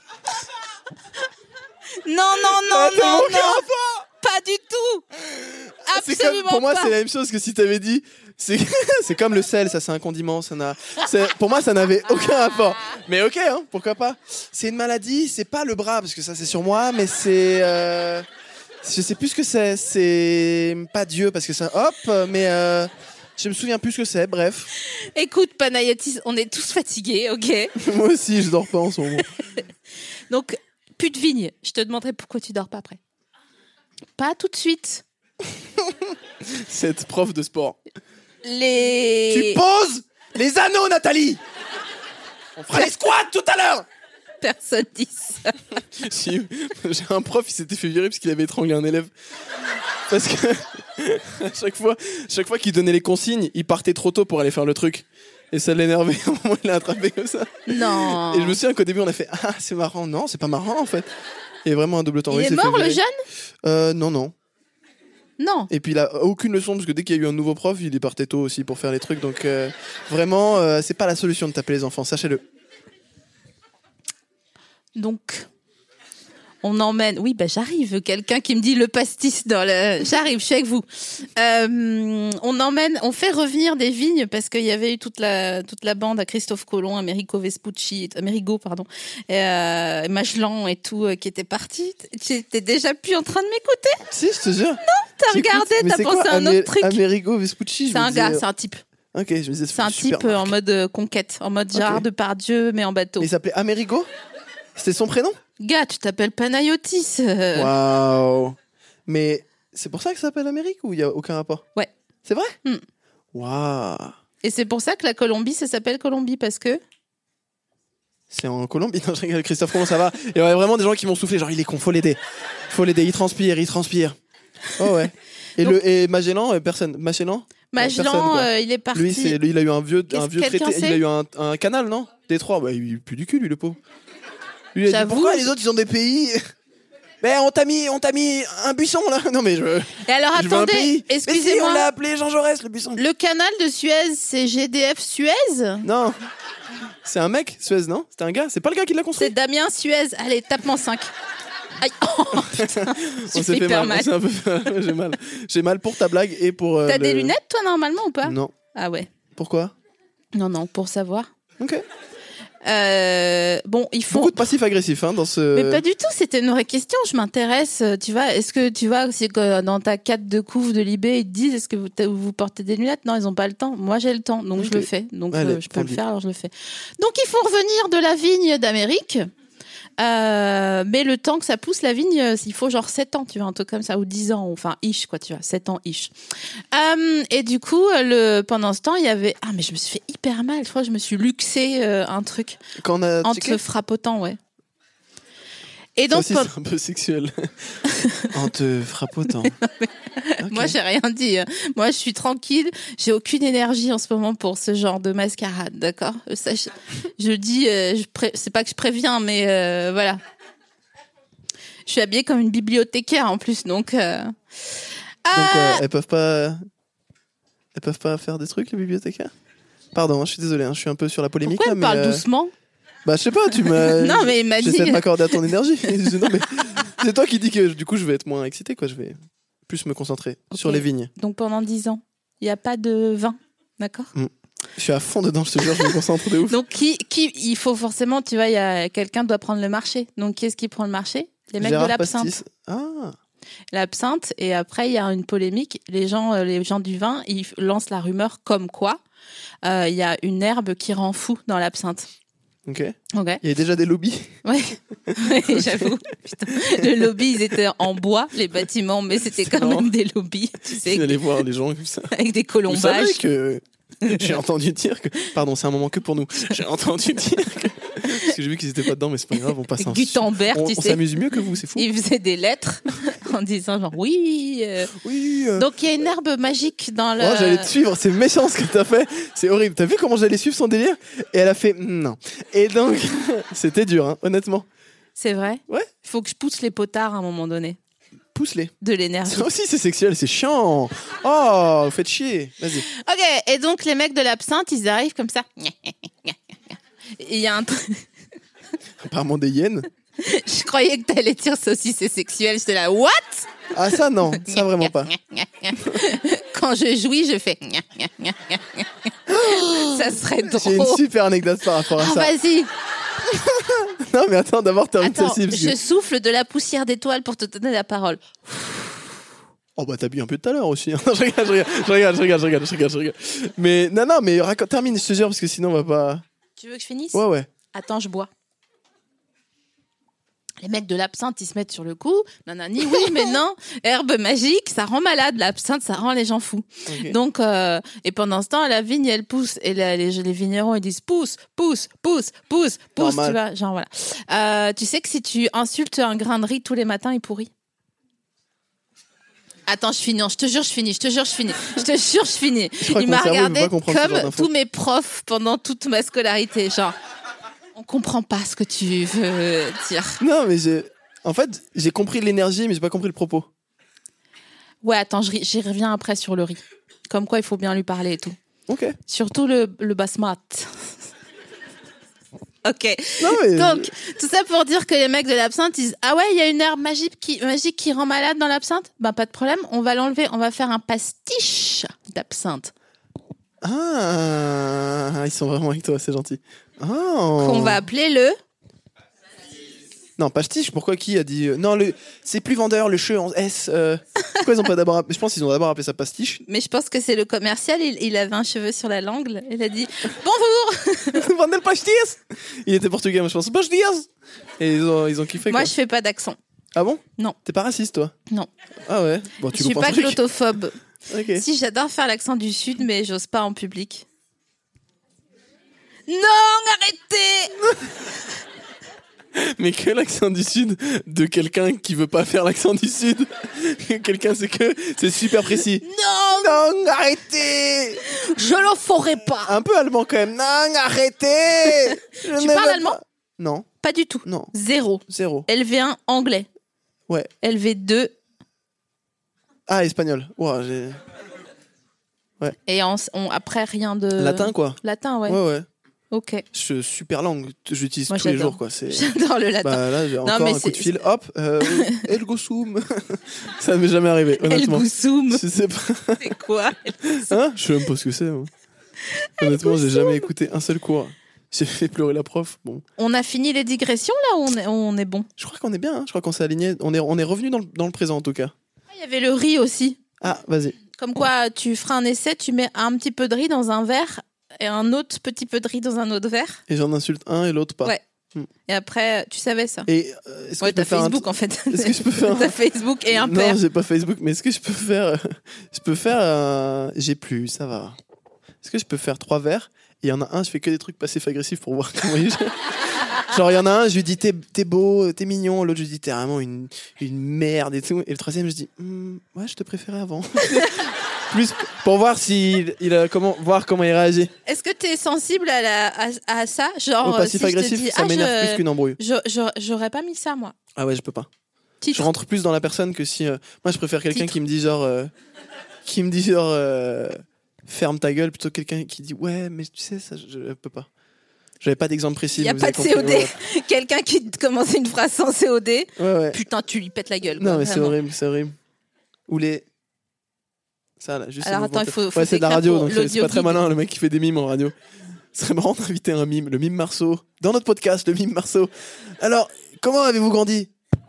Non, non, non, Ah, t'as non, manqué non, un rapport. pas du tout. C'est Absolument comme, pour moi, pas. c'est la même chose que si t'avais dit. C'est, c'est comme le sel, ça c'est un condiment, ça n'a. c'est- Pour moi, ça n'avait aucun rapport. Mais ok, hein, pourquoi pas. C'est une maladie, c'est pas le bras parce que ça c'est sur moi, mais c'est. Euh... Je sais plus ce que c'est. C'est pas Dieu parce que ça. Hop, mais. Euh... Je me souviens plus ce que c'est. Bref, Écoute, Panayotis, on est tous fatigués, ok. moi aussi, je dors pas en ce moment. Donc, plus de vigne. Je te demanderai pourquoi tu dors pas après. Pas tout de suite. Cette prof de sport. Les. Tu poses les anneaux, Nathalie. On fera les squats tout à l'heure. Personne dit ça. Si, j'ai un prof, il s'était fait virer parce qu'il avait étranglé un élève. Parce que à chaque fois, chaque fois qu'il donnait les consignes, il partait trop tôt pour aller faire le truc. Et ça l'énervait. Au moment où il l'a attrapé comme ça. Non. Et je me souviens qu'au début, on a fait ah, c'est marrant. Non, c'est pas marrant en fait. Il y a vraiment un double temps. Il Oui, est s'est mort fait le virer. jeune euh, Non, non. Non. Et puis il a aucune leçon parce que dès qu'il y a eu un nouveau prof, il est partait tôt aussi pour faire les trucs. Donc euh, vraiment, euh, c'est pas la solution de taper les enfants, sachez-le. Donc, on emmène. Oui, bah j'arrive. Quelqu'un qui me dit le pastis dans le. J'arrive, je suis avec vous. Euh, on emmène, on fait revenir des vignes parce qu'il y avait eu toute la toute la bande à Christophe Colomb, Amerigo Vespucci, Amerigo pardon, et, euh, Magellan et tout euh, qui étaient partis. Tu étais déjà plus en train de m'écouter. Si, je te jure. T'as regardé, t'as pensé à un autre truc. Amerigo Vespucci. je C'est me un disais, gars, c'est un type. Ok, je me disais, C'est un super type euh, en marque. mode euh, conquête, en mode Gérard Ok. Depardieu mais en bateau. Mais il s'appelait Amerigo. C'était son prénom. Gars, tu t'appelles Panayotis. euh. Waouh. Mais c'est pour ça que ça s'appelle Amérique ou il y a aucun rapport? Ouais. C'est vrai? Hmm. Waouh. Et c'est pour ça que la Colombie, ça s'appelle Colombie parce que. C'est en Colombie. Non, je rigole, Christophe, comment ça va? Il y aurait vraiment des gens qui m'ont soufflé, genre il est con, faut l'aider. Faut l'aider, il transpire, il transpire. Oh ouais. Et, Donc- le, et Magellan, euh, personne. Magellan Magellan, personne, quoi. euh, il est parti. Lui, c'est, lui, il a eu un vieux, Qu'est-ce un que vieux quelqu'un traité. Il sait a eu un, un canal, non? Détroit. Bah, il pue du cul, lui, le pauvre. Lui, il a dit, J'avoue. pourquoi les autres, ils ont des pays? Mais on t'a mis, on t'a mis un buisson, là. Non, mais je. Et alors, je veux un attendez, pays. Mais si, on l'a excusez-moi. appelé Jean Jaurès, le buisson. Le canal de Suez, c'est G D F Suez? Non. C'est un mec, Suez, non? C'était un gars? C'est pas le gars qui l'a construit? C'est Damien Suez. Allez, tape-moi cinq. Aïe. Oh, putain. On Tu s'est fais fait hyper mal. mal. On s'est un peu fait- J'ai mal. J'ai mal pour ta blague et pour. euh, T'as des le- lunettes, toi, normalement, ou pas? Non. Ah ouais. Pourquoi? Non, non, pour savoir. Ok. Euh, bon, il faut. Beaucoup de passifs agressifs hein, dans ce. Mais pas du tout, c'était une vraie question. Je m'intéresse. euh, Tu vois, est-ce que tu vois, c'est que dans ta carte de couve de Libé, ils te disent est-ce que vous, t'as- vous portez des lunettes? Non, ils ont pas le temps. Moi, j'ai le temps, donc Ok. je le fais. Donc Allez, euh, je peux le prends-le. faire, alors je le fais. Donc il faut revenir de la vigne d'Amérique. Euh, mais le temps que ça pousse la vigne, euh, il faut genre sept ans, tu vois, un truc comme ça, ou dix ans, enfin, ish, quoi, tu vois, sept ans, ish. Euh, et du coup, le, pendant ce temps, il y avait, ah, mais je me suis fait hyper mal, je crois que je me suis luxé euh, un truc, Quand on a. en checké te frappotant, ouais. Et Ça donc, aussi, pe- c'est un peu sexuel. En te frappotant. Ok. moi, j'ai rien dit. hein. Moi, je suis tranquille. J'ai aucune énergie en ce moment pour ce genre de mascarade, d'accord? Ça, je, je dis, euh, je pré- c'est pas que je préviens, mais euh, voilà. Je suis habillée comme une bibliothécaire en plus, donc. euh, Donc, Ah, euh, elles peuvent pas. Elles peuvent pas faire des trucs, les bibliothécaires? Pardon, hein, je suis désolé, hein, je suis un peu sur la polémique pourquoi là, elle me mais. parle euh, doucement? Bah, je sais pas, tu m'as. Non, mais il m'a J'essaie dit- de m'accorder à ton énergie. Je- non, mais c'est toi qui dis que du coup, je vais être moins excité, quoi. Je vais plus me concentrer sur Ok. les vignes. Donc pendant dix ans, il n'y a pas de vin, d'accord? Je suis à fond dedans, je te jure, je me concentre de ouf. Donc qui, qui, il faut forcément, tu vois, il y a quelqu'un doit prendre le marché. Donc qui est-ce qui prend le marché? Les mecs Gérard de l'absinthe. Pastis. Ah, L'absinthe, et après il y a une polémique. Les gens, euh, les gens du vin, ils f- lancent la rumeur comme quoi euh, il y a une herbe qui rend fou dans l'absinthe. ok. Ok. Il y a déjà des lobbies. Ouais, Ouais, j'avoue. Putain. Le lobby, ils étaient en bois, les bâtiments, mais c'était C'est quand marrant. même des lobbies, tu sais, Allez voir les gens comme ça. avec des Vous savez colombages. que J'ai entendu dire que... Pardon, c'est un moment que pour nous. J'ai entendu dire que... Parce que j'ai vu qu'ils étaient pas dedans, mais c'est pas grave, on passe un... Gutenberg, on, tu on sais. s'amuse mieux que vous, c'est fou. Il faisait des lettres en disant genre oui. euh. Oui. euh, Donc il y a une herbe magique dans le. Oh, j'allais te suivre, c'est méchant ce que t'as fait. C'est horrible. T'as vu comment j'allais suivre son délire? Et elle a fait non. Et donc, c'était dur, hein, honnêtement. C'est vrai. Ouais. Il faut que je pousse les potards à un moment donné. Pousse-les. De l'énergie. Ça aussi, c'est sexuel, c'est chiant. Oh, vous faites chier. Vas-y. Ok, et donc les mecs de l'absinthe, ils arrivent comme ça. Il y a un truc. Apparemment des hyènes. Je croyais que t'allais dire saucisse et sexuel. J'étais là, what? Ah, ça, non. Ça, vraiment pas. Quand je jouis, je fais. Ça serait drôle. J'ai une super anecdote par rapport à Ah, ça. vas-y. Non, mais attends, d'abord, t'as envie de Attends, celle-ci. parce que- je souffle de la poussière d'étoiles pour te donner la parole. Oh, bah, t'as bu un peu tout à l'heure aussi. hein. je regarde, je regarde, je regarde, je regarde, je regarde, je regarde, je regarde. Mais non, non, mais raconte, termine, je te jure, parce que sinon, on va pas. Tu veux que je finisse? Ouais, ouais. Attends, je bois. Les mecs de l'absinthe, ils se mettent sur le coup. Nanani, oui, mais non. Herbe magique, ça rend malade. L'absinthe, ça rend les gens fous. Ok. Donc, euh, et pendant ce temps, la vigne, elle pousse. Et la- les, les vignerons, ils disent pousse, pousse, pousse, pousse, pousse. Normal. Tu vois, genre voilà. Euh, tu sais que si tu insultes un grain de riz tous les matins, il pourrit. Attends, je finis. Non, je te jure, je finis. Je te jure, je finis. Je te jure, je finis. crois que Il mon m'a cerveau veut regardé pas comprendre ce genre comme d'infos. tous mes profs pendant toute ma scolarité. Genre, on comprend pas ce que tu veux dire. Non, mais j'ai. En fait, j'ai compris l'énergie, mais j'ai pas compris le propos. Ouais, attends, j'y j'y reviens après sur le riz. Comme quoi, il faut bien lui parler et tout. Ok. Surtout le, le basmat. Ok. Non, mais. Donc, tout ça pour dire que les mecs de l'absinthe, ils disent « Ah ouais, il y a une herbe magique qui, magique qui rend malade dans l'absinthe ?» Ben, pas de problème, on va l'enlever, on va faire un pastiche d'absinthe. Ah, ils sont vraiment avec toi, c'est gentil. Oh. Qu'on va appeler le... Non, pastiche, pourquoi qui a dit. euh, Non, le... c'est plus vendeur, le che en S. euh, Pourquoi ils ont pas d'abord appelé... Je pense qu'ils ont d'abord appelé ça pastiche. Mais je pense que c'est le commercial, il, il avait un cheveu sur la langue, il a dit « Bonjour !» Vendel pastis. Il était portugais, moi je pense. Pastis. Et ils ont, ils ont kiffé. Moi, quoi. je fais pas d'accent. Ah bon? Non. T'es pas raciste, toi? Non. Ah ouais? Bon, Je tu suis loupes un pas truc. glottophobe. Ok. Si, j'adore faire l'accent du Sud, mais j'ose pas en public. Non, arrêtez! Mais que l'accent du Sud de quelqu'un qui veut pas faire l'accent du Sud. Quelqu'un, c'est que. C'est super précis. Non, Non, arrêtez! je le ferai pas. Un peu allemand quand même. Non, arrêtez! Je Tu ne parles veux allemand? pas. Non, Pas du tout. non. Zéro. Zéro. L V un anglais. Ouais. L V deux. Ah, espagnol. Ouah, j'ai. Et en- on- après, rien de. Latin, quoi. Latin, ouais. Ouais, ouais. Ok. Je, super langue. J'utilise Moi, tous les j'adore. jours, quoi. C'est. J'adore le latin. Bah là, j'ai encore mais un coup c'est- de fil. Hop, euh, El Goussoum. Ça m'est jamais arrivé, El honnêtement. Goussoum. Je sais pas. C'est quoi? Hein? Je sais même pas ce que c'est. moi. Honnêtement, j'ai jamais écouté un seul cours. J'ai fait pleurer la prof. Bon, On a fini les digressions là ou on est, on est bon? je crois qu'on est bien. Hein. Je crois qu'on s'est aligné. On est, on est revenu dans le, dans le présent en tout cas. Ah, il y avait le riz aussi. Ah, vas-y. Comme quoi, tu feras un essai, tu mets un petit peu de riz dans un verre et un autre petit peu de riz dans un autre verre. Et j'en insulte un et l'autre pas. Ouais. Hmm. Et après, tu savais ça? Et euh, est-ce que Ouais, je peux t'as faire Facebook un... en fait. Est-ce que je peux faire un- T'as Facebook et un Non, père. j'ai pas Facebook. Mais est-ce que je peux faire euh, Je peux faire. euh, J'ai plus. Ça va. Est-ce que je peux faire trois verres? Et il y en a un, je fais que des trucs passifs-agressifs pour voir comment il. Genre, il y en a un, je lui dis t'es, t'es beau, t'es mignon. L'autre, je lui dis t'es vraiment une, une merde et tout. Et le troisième, je dis Hm, ouais, je te préférais avant. Plus pour voir s'il il a comment voir comment il réagit. Est-ce que t'es sensible à, la, à, à ça? Genre, Au euh, passif si je te agressif, dis, ça ah, m'énerve je- plus qu'une embrouille. je- je- J'aurais pas mis ça, moi. Ah ouais, je peux pas. Titre. Je rentre plus dans la personne que si. euh, Moi, je préfère quelqu'un Titre. qui me dit genre, euh, qui me dit genre, euh, ferme ta gueule, plutôt que quelqu'un qui dit ouais, mais tu sais ça, je, je peux pas. J'avais pas d'exemple précis. Il n'y a mais pas vous de avez C O D. compris, Quelqu'un qui te commence une phrase sans C O D. Ouais, ouais. ouais. Putain, tu lui pètes la gueule. Quoi, Non, mais c'est vraiment. horrible, c'est horrible. Ou les. Ça là, juste. Alors, le attends, mouvement- il faut- faut Ouais, c'est de la s'écrire radio, pour donc c'est- c'est l'audio pas très guide. malin le mec qui fait des mimes en radio. Ce serait marrant d'inviter un mime, le mime Marceau, dans notre podcast, le mime Marceau. Alors, comment avez-vous grandi?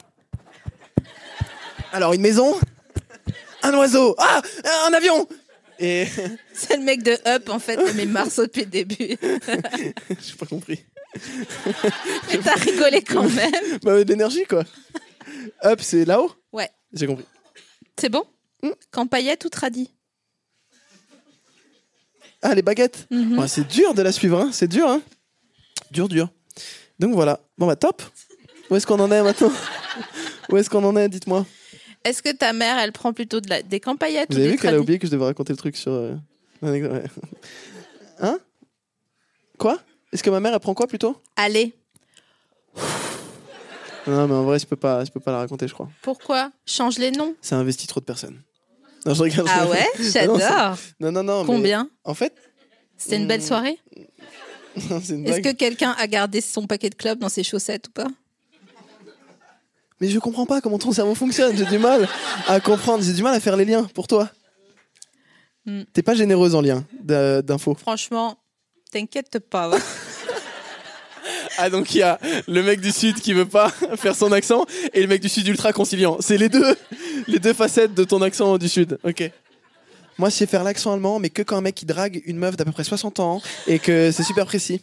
Alors, une maison, un oiseau, ah, un avion. Et C'est le mec de Up, en fait, mais Marceau depuis le début. j'ai pas compris. Mais t'as rigolé quand même. Bah, de l'énergie quoi. Hop, c'est là-haut. Ouais. J'ai compris. C'est bon? Hmm. Quand paillette ou tradit? Ah, les baguettes. Mhm. Ouais, c'est dur de la suivre, hein. C'est dur, hein. Dur, dur. Donc voilà. Bon bah top. Où est-ce qu'on en est maintenant? Où est-ce qu'on en est? Dites-moi. Est-ce que ta mère, elle prend plutôt de la... des campagnettes Vous ou avez des vu qu'elle a tradis? oublié que je devais raconter le truc sur... Euh... ouais. Hein? Quoi? Est-ce que ma mère, elle prend quoi plutôt? Allez, Non, mais en vrai, je peux pas, je peux pas la raconter, je crois. pourquoi? Change les noms. Ça investit trop de personnes. Non, je regarde. Ah ouais? Non, J'adore. Non, non, non. mais Combien? En fait, C'était une belle soirée? c'est une Est-ce blague. que quelqu'un a gardé son paquet de clopes dans ses chaussettes ou pas? Mais je comprends pas comment ton cerveau fonctionne. J'ai du mal à comprendre. J'ai du mal à faire les liens pour toi. Hmm. T'es pas généreuse en lien de- d'infos. Franchement, t'inquiète pas. va. Ah, donc il y a le mec du Sud qui veut pas faire son accent et le mec du Sud ultra conciliant. C'est les deux, les deux facettes de ton accent du Sud. Ok. Moi, je sais faire l'accent allemand, mais que quand un mec qui drague une meuf d'à peu près soixante ans et que c'est super précis.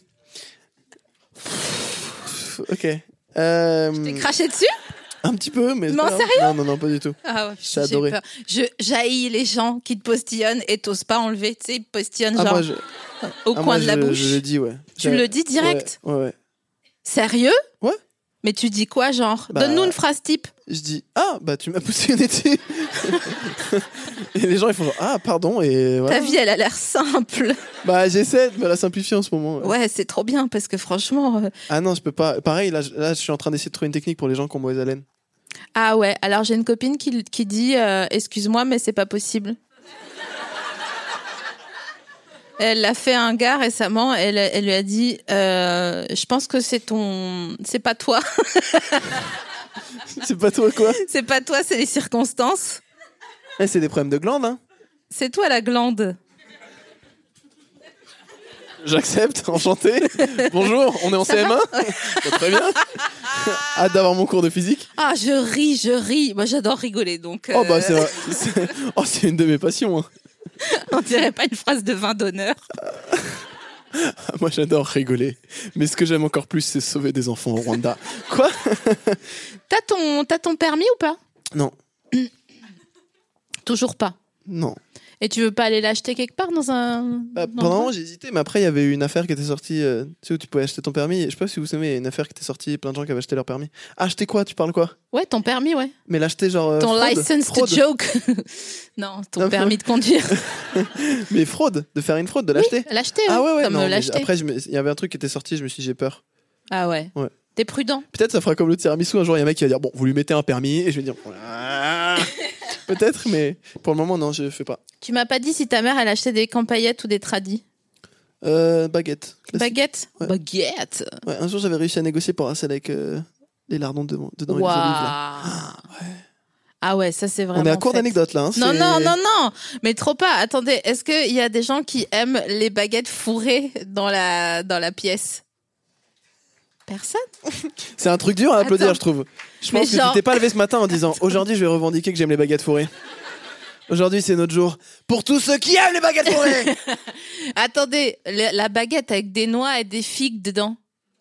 Ok. Euh, T'es craché dessus? un petit peu, mais. c'est Non, pas grave. sérieux? Non, non, non, pas du tout. Ah ouais, J'ai adoré. peur. Je jaillis les gens qui te postillonnent et t'oses pas enlever. Tu sais, ils postillonnent Ah, genre moi, je, au ah, coin moi, de la je- bouche. Je le dis, ouais. Tu J'ai- le dis direct? Ouais, ouais, ouais. Sérieux? Ouais. Mais tu dis quoi, genre? Bah, Donne-nous une phrase type. Je dis ah bah tu m'as poussé une dessus. Et les gens ils font genre, ah pardon et voilà. Ta vie, elle a l'air simple. Bah j'essaie de me la simplifier en ce moment. ouais. Ouais, c'est trop bien parce que franchement. euh, Ah non je peux pas. Pareil là je, là je suis en train d'essayer de trouver une technique pour les gens qui ont mauvaise haleine. Ah ouais, alors j'ai une copine qui, qui dit euh, excuse-moi, mais c'est pas possible. Elle l'a fait à un gars récemment. Elle, elle lui a dit euh, je pense que c'est ton. C'est pas toi. C'est pas toi quoi. C'est pas toi, c'est les circonstances. Eh, c'est des problèmes de glande hein. C'est toi la glande. J'accepte, enchanté. Bonjour, on est en C M un. Bah, très bien. Hâte d'avoir mon cours de physique. Ah, je ris, je ris. Moi, j'adore rigoler, donc. euh, Oh bah c'est, c'est... Oh, c'est une de mes passions. Hein. On dirait pas une phrase de vin d'honneur. Ah, moi j'adore rigoler. Mais ce que j'aime encore plus c'est sauver des enfants au Rwanda. Quoi? T'as ton, t'as ton permis ou pas? Non, Toujours pas. non. Et tu veux pas aller l'acheter quelque part dans un. Bah, dans pendant un le moment, coin j'ai hésité, mais après, il y avait eu une affaire qui était sortie. Euh, tu sais, où tu pouvais acheter ton permis. Je sais pas si vous savez, il y a une affaire qui était sortie, plein de gens qui avaient acheté leur permis. Acheter quoi? Tu parles quoi? Ouais, ton permis, ouais. Mais l'acheter genre. Euh, Ton fraude, license fraude. to joke. Non, ton Non, permis de conduire. Mais fraude, de faire une fraude, de l'acheter. L'acheter, Ah ouais, ouais, comme non. mais l'acheter. Après, je me- il y avait un truc qui était sorti, je me suis dit, j'ai peur. Ah ouais. Ouais. T'es prudent. Peut-être ça fera comme le tiramisu. Un jour, il y a un mec qui va dire, bon, vous lui mettez un permis, et je vais dire, ah. Peut-être, mais pour le moment, non, je fais pas. Tu m'as pas dit si ta mère, elle achetait des campaillettes ou des tradis. Euh, baguette. classique. Baguette Ouais. Baguette. Ouais, un jour, j'avais réussi à négocier pour un celle avec euh, les lardons dedans, dedans et les Waouh. olives. Là. Ah ouais, ça c'est vraiment. On est à court fait. d'anecdotes là. Hein, Non, c'est- non, non, non. Mais trop pas. Attendez, est-ce qu'il y a des gens qui aiment les baguettes fourrées dans la, dans la pièce? Personne? C'est un truc dur à applaudir, Attends. je trouve. Je Mais pense que genre- tu t'es pas levé ce matin en disant aujourd'hui je vais revendiquer que j'aime les baguettes fourrées. Aujourd'hui c'est notre jour pour tous ceux qui aiment les baguettes fourrées. Attendez, le- la baguette avec des noix et des figues dedans.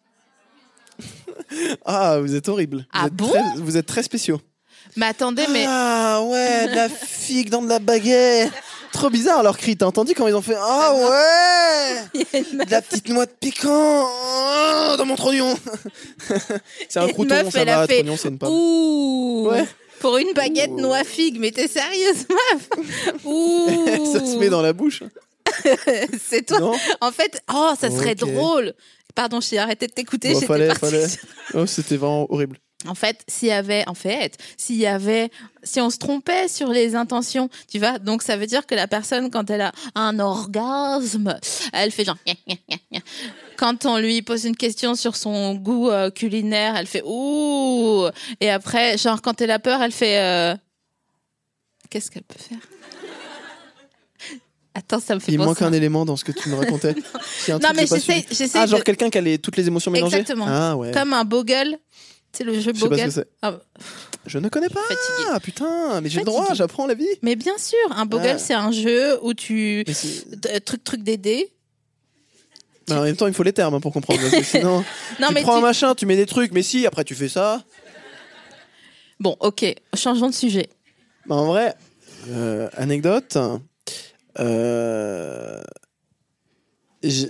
Ah, vous êtes horrible. Ah vous êtes bon très, vous êtes très spéciaux. Mais attendez, mais. Ah ouais, de la figue dans de la baguette. Trop bizarre leur cri. T'as entendu quand ils ont fait ah ouais, de la petite noix de piquant oh, dans mon trognon. C'est un Une crouton, meuf, ça elle va. a fait Trognon, c'est une pomme. Ouh. Ouais. Pour une baguette Ouh. noix figue, mais t'es sérieuse, meuf? Ouh. Ça se met dans la bouche. C'est toi. Non. En fait, oh, ça serait Ok. drôle. Pardon, j'ai arrêté de t'écouter, Bon, j'étais fallait, partie. fallait. Oh, c'était vraiment horrible. En fait, s'il y avait, en fait, s'il y avait, si on se trompait sur les intentions, tu vois, donc ça veut dire que la personne, quand elle a un orgasme, elle fait genre, gna, gna, gna, gna. Quand on lui pose une question sur son goût euh, culinaire, elle fait ouh, et après, genre, quand elle a peur, elle fait, euh... qu'est-ce qu'elle peut faire? Attends, ça me fait Il penser. manque un élément dans ce que tu me racontais. S'il y a un Non, truc que mais j'ai pas j'essaie, suivi. j'essaie Ah, genre de- quelqu'un qui a les- toutes les émotions mélangées. Exactement. Ah ouais. comme un bogle. C'est le jeu Je sais pas ce bogle. que c'est. Ah, Je ne connais pas. Fatigué. Ah putain, mais j'ai le Fatigué. droit, j'apprends la vie. mais bien sûr, un bogle, Ah. c'est un jeu où tu Mais c'est- d- truc truc des dés. Mais en même temps, il faut les termes hein, pour comprendre. Parce que sinon, Non, tu mais prends tu- un machin, tu mets des trucs, mais si, après tu fais ça. Bon, ok, changeons de sujet. Bah, en vrai, euh, anecdote. Euh, Je...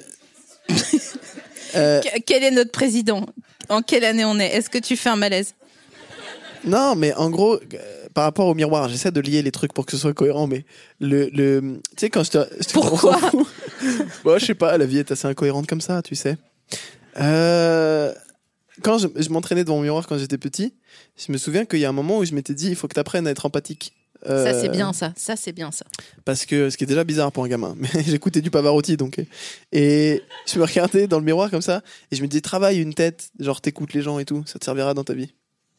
euh... Quel est notre président ? En quelle année on est ? Est-ce que tu fais un malaise ? Non, mais en gros, euh, par rapport au miroir, j'essaie de lier les trucs pour que ce soit cohérent, mais le, le... tu sais, quand je te... je te Pourquoi ? Bon, je sais pas, la vie est assez incohérente comme ça, tu sais. Euh... Quand je, je m'entraînais devant mon miroir quand j'étais petit, je me souviens qu'il y a un moment où je m'étais dit, il faut que tu apprennes à être empathique. Euh, ça, c'est bien, ça. Ça, c'est bien, ça. Parce que, ce qui est déjà bizarre pour un gamin, mais j'écoutais du Pavarotti, donc. Et je me regardais dans le miroir comme ça, et je me disais, travaille une tête, genre t'écoutes les gens et tout, ça te servira dans ta vie.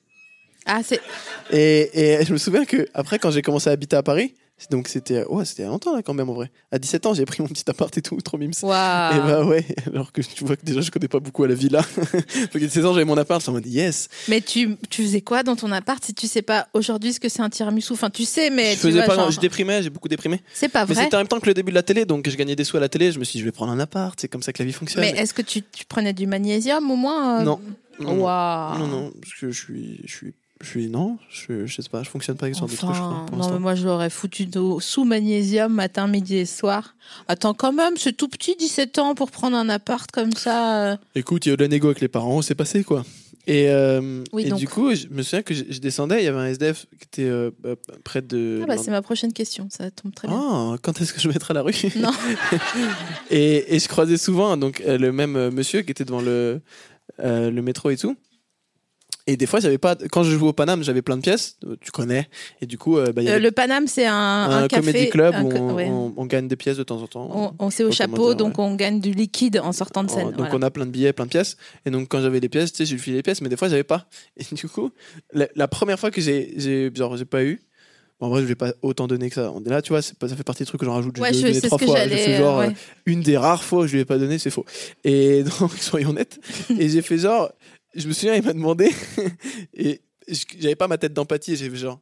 Ah, c'est... Et, et je me souviens que après, quand j'ai commencé à habiter à Paris, donc c'était, ouais, c'était il y a longtemps là quand même en vrai. À dix-sept ans, j'ai pris mon petit appart et tout, trop mimes. Wow. Et bah ouais, alors que tu vois que déjà je connais pas beaucoup à la villa. Donc à dix-sept ans, j'avais mon appart, j'étais en mode yes. Mais tu, tu faisais quoi dans ton appart si tu sais pas aujourd'hui ce que c'est un tiramisu ? Enfin, tu sais, mais. Je tu faisais vois, pas, genre... je déprimais, j'ai beaucoup déprimé. C'est pas Mais vrai. c'était en même temps que le début de la télé, donc je gagnais des sous à la télé. Je me suis dit, je vais prendre un appart, c'est comme ça que la vie fonctionne. Mais est-ce que tu, tu prenais du magnésium au moins euh... Non. Non, non. Waouh. non, non, parce que je suis, je suis, je suis, non, je, je sais pas, je fonctionne pas avec ce genre de trucs, je crois. Pour non, l'instant. mais moi je l'aurais foutu de- sous magnésium matin, midi et soir. Attends, quand même, c'est tout petit, dix-sept ans pour prendre un appart comme ça. euh. Écoute, il y a eu de la négo avec les parents, c'est passé quoi. Et, euh, Oui, et donc. du coup, je me souviens que je, je descendais, il y avait un S D F qui était euh, bah, près de. Ah bah c'est ma prochaine question, ça tombe très bien. Ah, quand est-ce que je mettrai à la rue? Non. et, et je croisais souvent donc euh, le même euh, monsieur qui était devant le, euh, le métro et tout. Et des fois, j'avais pas. Quand je jouais au Paname, j'avais plein de pièces, euh, tu connais. Et du coup, euh, bah, il y Euh, avait le Paname, c'est un, un, un, café. comédie club un où co- on, ouais. on- on gagne des pièces de temps en temps. On, on sait au Faut comment chapeau, dire, donc ouais. on gagne du liquide en sortant de scène. Oh, donc voilà. on a plein de billets, plein de pièces. Et donc quand j'avais les pièces, tu sais, je lui filais les pièces, mais des fois j'avais pas. Et du coup, la, la première fois que j'ai, j'ai, genre, j'ai pas eu. Bon, en vrai, je vais pas autant donner que ça. On est là, tu vois, c'est pas, ça fait partie des trucs que j'en rajoute. Je Ouais, lui ai je- donné c'est trois ce que fois. j'allais, J'ai fait genre euh, ouais. euh, une des rares fois où je lui ai pas donné, c'est faux. Et donc soyons honnêtes. Et j'ai fait genre, je me souviens, il m'a demandé et je- j'avais pas ma tête d'empathie. Et j'ai fait genre.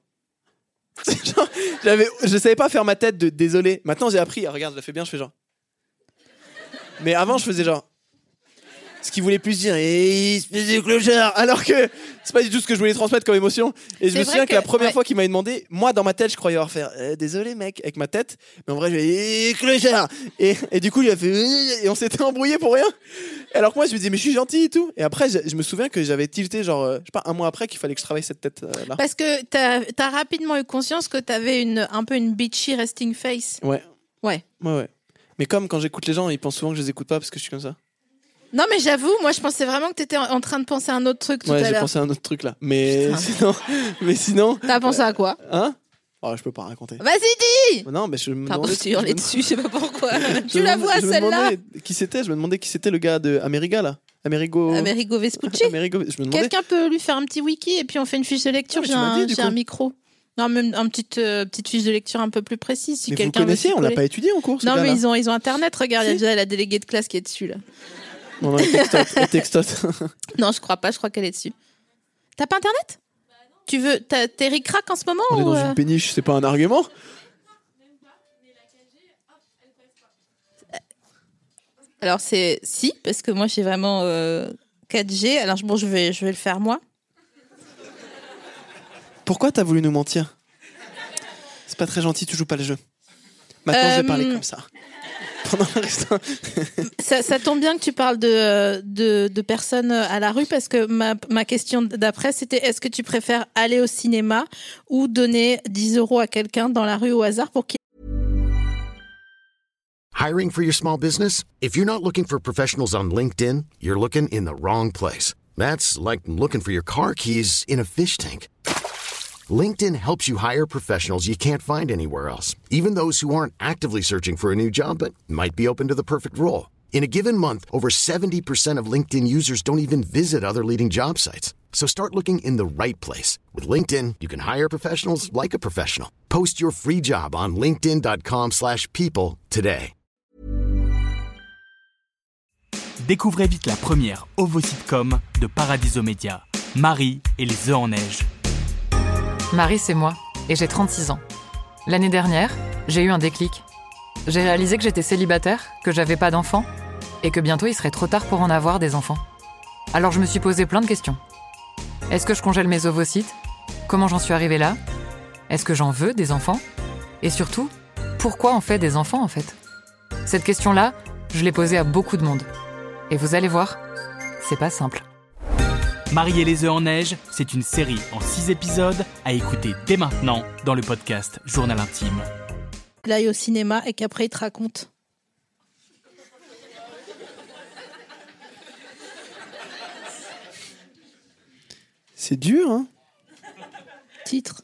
genre j'avais, je savais pas faire ma tête de désolé. Maintenant j'ai appris. Regarde, je la fais bien. Je fais genre. Mais avant, je faisais genre. Ce qu'il voulait plus dire, et espèce de clochard, alors que c'est pas du tout ce que je voulais transmettre comme émotion. Et je C'est me vrai souviens que, que- la première ouais. fois qu'il m'avait demandé, moi dans ma tête, je croyais avoir fait euh, désolé mec avec ma tête, mais en vrai je lui ai dit clochard. Et, et du coup il a fait euh, et on s'était embrouillé pour rien. Alors que moi je lui disais mais je suis gentil et tout. Et après je, je me souviens que j'avais tilté genre euh, je sais pas un mois après qu'il fallait que je travaille cette tête euh, là. Parce que t'as as rapidement eu conscience que t'avais une, un peu une bitchy resting face. Ouais. Ouais. Ouais ouais. Mais comme quand j'écoute les gens, ils pensent souvent que je les écoute pas parce que je suis comme ça. Non, mais j'avoue, moi je pensais vraiment que t'étais en en train de penser à un autre truc tout Ouais, à j'ai l'heure. pensé à un autre truc là. Mais Putain. sinon, mais sinon, T'as pensé à quoi ? hein? Oh, je peux pas raconter. Vas-y, dis ! Non, mais je me Pardon, demandais. je t'ai hurlé je me- dessus, je sais pas pourquoi. Je tu me la demandais- vois je me celle-là ? demandais qui c'était. Je me demandais qui c'était le gars de Ameriga là. Amerigo. Amerigo Vespucci. Amerigo. Je me demandais. Quelqu'un peut lui faire un petit wiki et puis on fait une fiche de lecture. Ah, mais J'ai tu m'as un, dit, du j'ai coup. un micro. Non, même une petite, euh, petite fiche de lecture un peu plus précise. Si Mais vous quelqu'un veut connaissiez, s'y on l'a coller. pas étudié en cours. Ce Non, mais gars-là. ils ont, ils ont internet. Regarde, il y a Si. déjà la déléguée de classe qui est dessus là. Non, non, elle textote. Elle textote. Non, je crois pas, je crois qu'elle est dessus. T'as pas internet ? Tu veux. t'as- T'es ric-rac en ce moment On est ou dans euh une péniche, c'est pas un argument. Alors c'est si, parce que moi j'ai vraiment euh, quatre G. Alors bon, je vais, je vais le faire moi. Pourquoi t'as voulu nous mentir? C'est pas très gentil, tu joues pas le jeu. Maintenant, je vais Euh, parler comme ça. Pendant le restant. Ça, ça tombe bien que tu parles de, de, de personnes à la rue parce que ma, ma question d'après c'était est-ce que tu préfères aller au cinéma ou donner dix euros à quelqu'un dans la rue au hasard pour qu'il... Hiring for your small business? If you're not looking for professionals on LinkedIn, you're looking in the wrong place. That's like looking for your car keys in a fish tank. LinkedIn helps you hire professionals you can't find anywhere else, even those who aren't actively searching for a new job but might be open to the perfect role. In a given month, over seventy percent of LinkedIn users don't even visit other leading job sites. So start looking in the right place. With LinkedIn, you can hire professionals like a professional. Post your free job on linkedin.com slash people today. Découvrez vite la première ovo-sitcom de Paradiso Media, Marie et les œufs en neige. Marie, c'est moi, et j'ai trente-six ans. L'année dernière, j'ai eu un déclic. J'ai réalisé que j'étais célibataire, que j'avais pas d'enfants, et que bientôt il serait trop tard pour en avoir des enfants. Alors je me suis posé plein de questions. Est-ce que je congèle mes ovocytes ? Comment j'en suis arrivée là ? Est-ce que j'en veux des enfants ? Et surtout, pourquoi on fait des enfants en fait ? Cette question-là, Je l'ai posée à beaucoup de monde. Et vous allez voir, c'est pas simple. Marie et les œufs en neige, c'est une série en six épisodes à écouter dès maintenant dans le podcast Journal Intime. Il aille au cinéma et qu'après il te raconte. C'est dur, hein. Titre.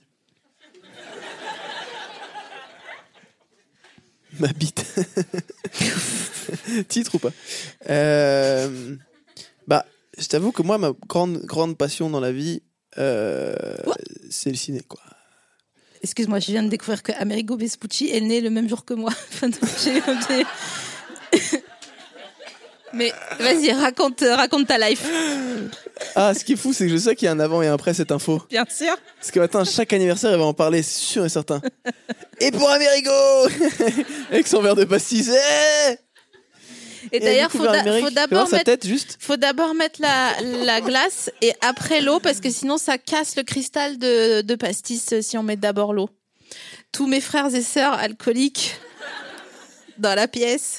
Ma bite. Titre ou pas euh... Bah, je t'avoue que moi, ma grande, grande passion dans la vie, euh... c'est le ciné, quoi. Excuse-moi, je viens de découvrir que Amerigo Vespucci est né le même jour que moi. Mais vas-y, raconte, raconte ta life. Ah, ce qui est fou, c'est que je sais qu'il y a un avant et un après cette info. Bien sûr. Parce que maintenant, chaque anniversaire, elle va en parler, c'est sûr et certain. Et pour Amerigo avec son verre de pastis. Hey et, et d'ailleurs, il faut, da- faut d'abord sa mettre, tête, juste. faut d'abord mettre la, la glace et après l'eau, parce que sinon, ça casse le cristal de, de pastis si on met d'abord l'eau. Tous mes frères et sœurs alcooliques dans la pièce.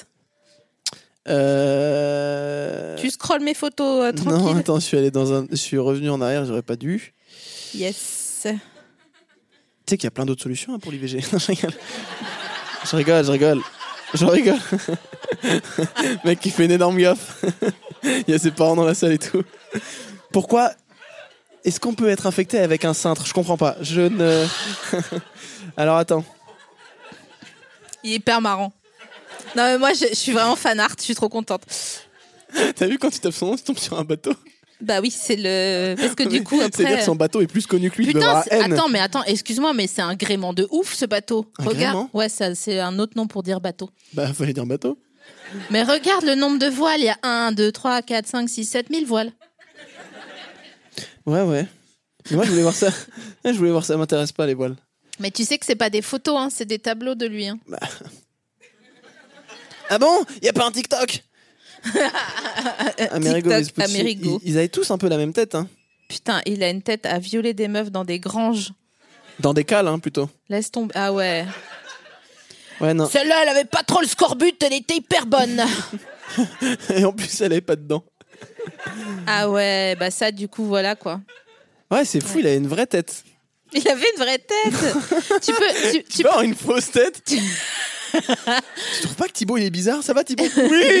Euh... Tu scrolles mes photos euh, tranquille. Non, attends, je suis allé dans un, je suis revenu en arrière, j'aurais pas dû. Yes. Tu sais qu'il y a plein d'autres solutions hein, pour l'I V G. je rigole. Je rigole, je rigole. Je rigole. Mec qui fait une énorme gaffe. Il y a ses parents dans la salle et tout. Pourquoi est-ce qu'on peut être infecté avec un cintre ? Je comprends pas. Je ne. Alors attends. Il est hyper marrant. Non mais moi je, je suis vraiment fan art, je suis trop contente. T'as vu quand tu tapes son nom, tu tombes sur un bateau ? Bah oui, c'est le parce que du coup après. C'est-à-dire que son bateau est plus connu que lui. Putain, il haine. attends, mais attends, excuse-moi, mais c'est un gréement de ouf ce bateau. Un regarde. gréement ? Ouais, ça, c'est un autre nom pour dire bateau. Bah fallait dire bateau. Mais regarde le nombre de voiles, il y a un, deux, trois, quatre, cinq, six, sept mille voiles. Ouais ouais. Mais moi je voulais voir ça. Je voulais voir ça, ça m'intéresse pas les voiles. Mais tu sais que c'est pas des photos, hein, c'est des tableaux de lui. Hein. Bah. Ah bon ? Y a pas un TikTok ? Amerigo TikTok, Amerigo. Ils, ils avaient tous un peu la même tête. Hein. Putain, il a une tête à violer des meufs dans des granges. Dans des cales, hein, plutôt. Laisse tomber. Ah ouais. Ouais, non. Celle-là, elle avait pas trop le scorbut, elle était hyper bonne. Et en plus, elle avait pas de dents. Ah ouais, bah ça, du coup, voilà quoi. Ouais, c'est fou, ouais. Il a une vraie tête. Il avait une vraie tête. tu peux. Tu, tu, tu peux avoir une fausse tête. Tu trouves pas que Thibaut il est bizarre ? Ça va Thibaut ? Oui.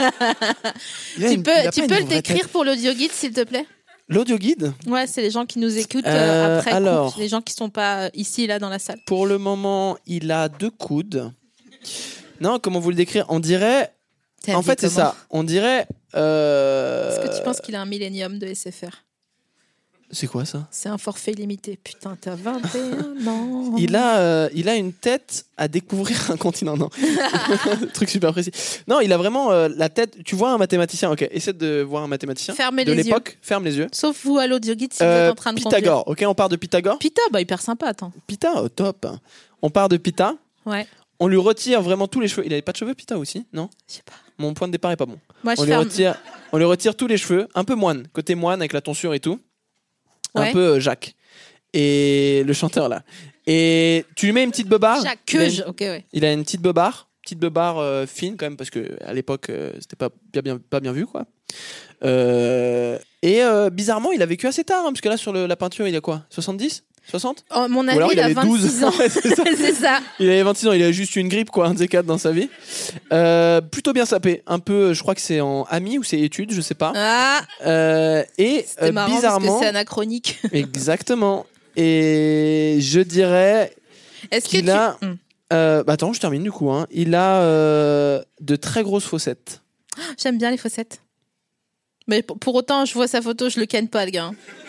Tu une, peux, tu peux le décrire pour l'audio guide s'il te plaît ? L'audio guide ? Ouais, c'est les gens qui nous écoutent euh, euh, après alors, coup, les gens qui sont pas ici là dans la salle. Pour le moment, il a deux coudes. Non, comment vous le décrire ? On dirait. T'as en fait, comment ? c'est ça. On dirait. Euh... Est-ce que tu penses qu'il a un millénium de S F R ? C'est quoi ça ? C'est un forfait limité. Putain, t'as vingt et un ans. Il a, euh, il a une tête à découvrir un continent. Non. Truc super précis. Non, il a vraiment euh, la tête. Tu vois un mathématicien. Ok, essaie de voir un mathématicien. Fermez de les l'époque. yeux. Ferme les yeux. Sauf vous à l'audio guide si euh, vous êtes en train de Pythagore. conduire. Ok, on part de Pythagore. Pita, bah hyper sympa. Attends. Pita, oh, top. On part de Pita. Ouais. On lui retire vraiment tous les cheveux. Il avait pas de cheveux, Pita aussi, non ? Je sais pas. Mon point de départ est pas bon. Moi, on je lui ferme. retire. On lui retire tous les cheveux. Un peu moine. Côté moine avec la tonsure et tout. Ouais. Un peu euh, Jacques. Et le chanteur là. Et tu lui mets une petite beubare. Jacques il a une, ok, ouais. Il a une petite beubare, petite beubare euh, fine quand même parce que à l'époque euh, c'était pas bien, bien pas bien vu quoi. Euh, et euh, bizarrement il a vécu assez tard hein, parce que là sur le, la peinture il a quoi soixante-dix soixante Oh, mon avis, Ou alors, il, il a avait douze vingt-six ans. Ouais, c'est, ça. C'est ça. Il avait vingt-six ans, il a juste eu une grippe quoi, un de ces quatre dans sa vie. Euh, plutôt bien sapé, un peu, je crois que c'est en ami ou c'est études, je sais pas. Ah. Euh, et C'était euh, marrant bizarrement, parce que c'est anachronique. Exactement. Et je dirais Est-ce qu'il que a. tu... Euh, bah attends, je termine du coup. Hein. Il a euh, de très grosses fossettes. J'aime bien les fossettes. Mais pour, pour autant, je vois sa photo, je le ken pas, le gars.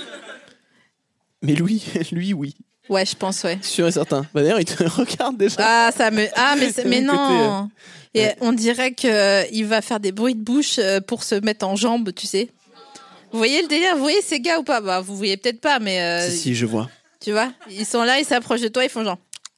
Mais lui, lui, oui. Ouais, je pense, ouais. Sûr et certain. Bah d'ailleurs, il te regarde déjà. Ah, ça me. Ah, mais, c'est... mais non. Côté, euh... Et ouais. On dirait qu'il euh, va faire des bruits de bouche euh, pour se mettre en jambes, tu sais. Vous voyez le délire ? Vous voyez ces gars ou pas ? Bah, vous voyez peut-être pas, mais. Euh, si, si, je vois. Tu vois ? Ils sont là, ils s'approchent de toi, ils font genre.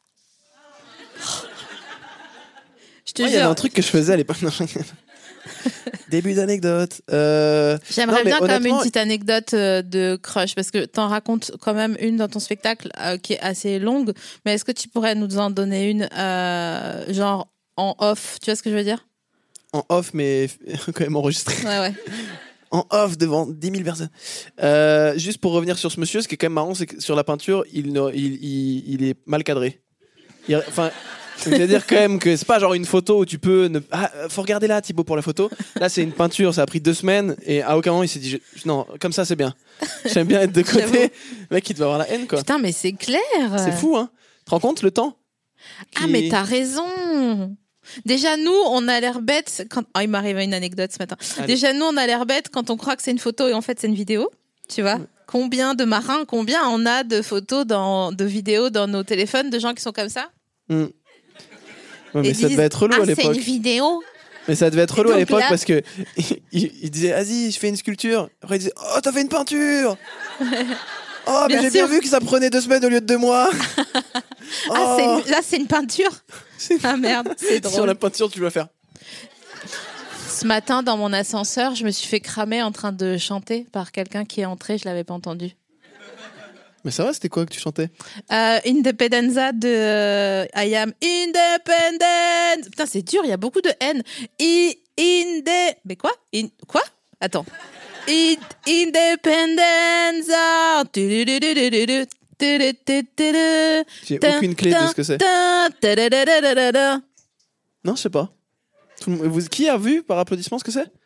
Je te oh, jure. Il y avait un truc que je faisais à l'époque. Début d'anecdote. Euh... J'aimerais non, bien quand honnêtement... même une petite anecdote euh, de crush, parce que t'en racontes quand même une dans ton spectacle euh, qui est assez longue, mais est-ce que tu pourrais nous en donner une, euh, genre en off, tu vois ce que je veux dire ? en off, mais quand même enregistré. Ouais, ouais. En off devant dix mille personnes. Euh, juste pour revenir sur ce monsieur, ce qui est quand même marrant, c'est que sur la peinture, il, ne- il, il, il est mal cadré. Il- Enfin, c'est-à-dire quand même que c'est pas genre une photo où tu peux. Ne... Ah, faut regarder là, Thibaut, pour la photo. Là, c'est une peinture, ça a pris deux semaines et à aucun moment il s'est dit je- non, comme ça c'est bien. J'aime bien être de J'avoue. côté. Le mec, il doit avoir la haine, quoi. Putain, mais c'est clair. C'est fou, hein. Tu te rends compte le temps Ah, qui- mais t'as raison. Déjà, nous, on a l'air bête quand. Oh, il m'arrive une anecdote ce matin. Allez. Déjà, nous, on a l'air bête quand on croit que c'est une photo et en fait, c'est une vidéo. Tu vois Combien de marins, combien on a de photos, dans, de vidéos dans nos téléphones de gens qui sont comme ça Hmm. Ouais, mais et ça disent, devait être relou ah, à c'est l'époque. une vidéo. Mais ça devait être Et relou à donc l'époque là- parce que il, il disait vas-y, je fais une sculpture. Après il disait oh t'as fait une peinture. Oh mais Bien j'ai bien sûr. vu que ça prenait deux semaines au lieu de deux mois. Ah, c'est Oh. une- là, c'est une peinture. Ah merde, c'est drôle. Sur la peinture tu dois faire. Ce matin, dans mon ascenseur, je me suis fait cramer en train de chanter par quelqu'un qui est entré, je l'avais pas entendu. Mais ça va, c'était quoi que tu chantais? Euh, Independenza de euh, I am independent. Putain, c'est dur, il y a beaucoup de haine. I, inde... Mais quoi In- Quoi Attends. I, Independenza. Tudududududu, tududududu. J'ai Tin, aucune clé de tin, ce que c'est. tin, tadadadadadada. Non, je sais pas. Tout le monde- vous- Qui a vu par applaudissement ce que c'est?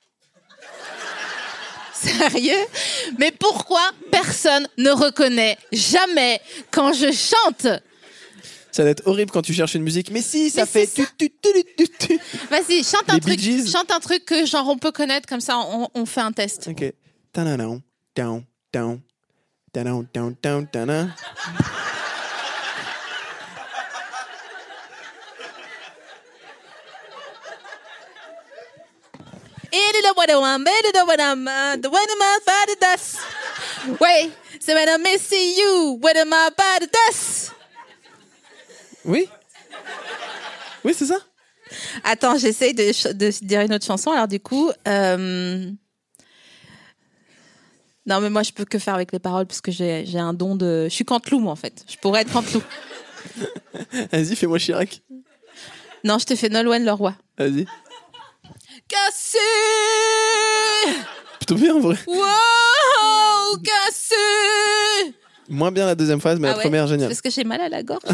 Sérieux? Mais pourquoi personne ne reconnaît jamais quand je chante? Ça doit être horrible quand tu cherches une musique. Mais si, ça Mais fait c'est ça. tu, tu, tu, tu, tu. Vas-y, chante un Les truc. Bee Gees. Chante un truc que genre on peut connaître, comme ça on, on fait un test. Ok. Ta-na-na, down, down, down, down, down, down. Ouais, c'est When I miss you, when my body does. Oui. Oui, c'est ça. Attends, j'essaye de, ch- de dire une autre chanson. Alors du coup, euh... non mais moi je peux que faire avec les paroles parce que j'ai j'ai un don de. Je suis Canteloup moi en fait. Je pourrais être Canteloup. Vas-y, fais-moi Chirac. Non, je te fais Nolwenn Leroy. Vas-y. Cassé. Plutôt bien en vrai. Wow, cassé. Moins bien la deuxième phase, mais Ah la ouais, première géniale. Parce que j'ai mal à la gorge.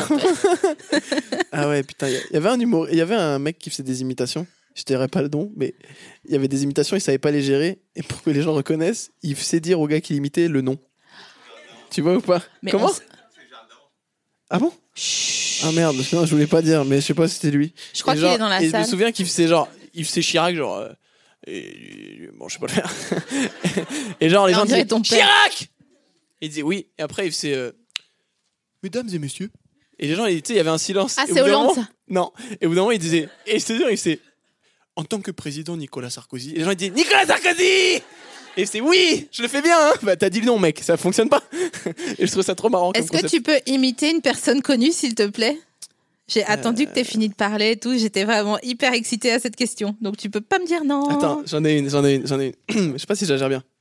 Ah ouais, putain, il y a- il y avait un humour, il y avait un mec qui faisait des imitations. Je dirais pas le nom, mais il y avait des imitations, il savait pas les gérer, et pour que les gens reconnaissent, il sait dire au gars qui l'imitait le nom. Tu vois ou pas? Mais Comment? on s- Ah bon? Ah merde, non, je voulais pas dire, mais je sais pas si c'était lui. Je crois Et qu'il genre- est dans la et je salle. me souviens qu'il faisait genre, il faisait Chirac, genre. euh, et, bon, je sais pas le faire. Et genre, les On gens dirait disaient ton père. Chirac! Il disait oui, et après il faisait euh, mesdames et messieurs. Et les gens, tu sais, il y avait un silence. Ah, Et au c'est bout d'un Hollande, moment- ça. Non. Et au bout d'un moment, il disait, et je te jure, il faisait en tant que président Nicolas Sarkozy. Et les gens, ils disaient Nicolas Sarkozy! Et c'est oui, je le fais bien, hein. Bah, t'as dit le nom, mec, ça fonctionne pas. Et je trouve ça trop marrant. comme Est-ce que concept. tu peux imiter une personne connue, s'il te plaît? J'ai attendu que tu aies fini de parler et tout. J'étais vraiment hyper excitée à cette question. Donc tu peux pas me dire non. Attends, j'en ai une, j'en ai une, j'en ai une. Je sais pas si j'agère bien.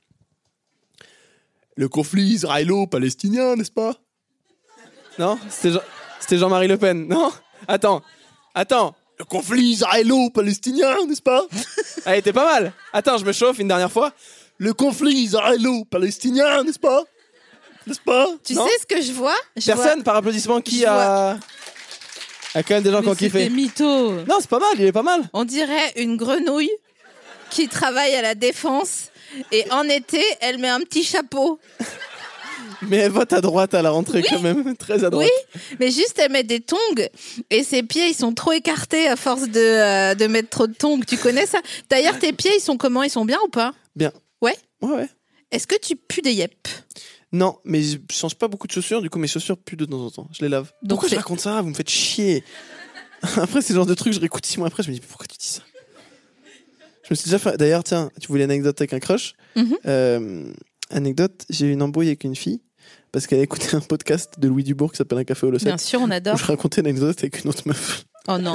Le conflit israélo-palestinien, n'est-ce pas? Non, c'était Jean- c'était Jean-Marie Le Pen. Non? Attends, attends. Le conflit israélo-palestinien, n'est-ce pas? Ah, était pas mal. Attends, je me chauffe une dernière fois. Le conflit israélo-palestinien, n'est-ce pas? N'est-ce pas? Tu Non? sais ce que je vois? Je Personne vois- par applaudissement qui je a. A quand même des gens qui Mais ont kiffé. c'était mytho. Non, c'est pas mal, il est pas mal. On dirait une grenouille qui travaille à la défense et en été, elle met un petit chapeau. Mais elle vote à droite à la rentrée quand même, très à droite. Oui, mais juste elle met des tongs et ses pieds ils sont trop écartés à force de, euh, de mettre trop de tongs. Tu connais ça? D'ailleurs, tes pieds ils sont comment? Ils sont bien ou pas? Bien. Ouais. Ouais, ouais. Est-ce que tu pues des yep? Non, mais je change pas beaucoup de chaussures, du coup mes chaussures puent de temps en temps. Je les lave. Donc Pourquoi je c'est- raconte ça? Vous me faites chier. Après, c'est le genre de truc, je réécoute six mois après, je me dis, mais pourquoi tu dis ça? Je me suis déjà fait. D'ailleurs, tiens, tu voulais une anecdote avec un crush? Mhm. Euh, anecdote, j'ai eu une embrouille avec une fille parce qu'elle a écouté un podcast de Louis Dubourg qui s'appelle Un café au Losec. Bien sûr, on Où adore. je racontais une anecdote avec une autre meuf. Oh non.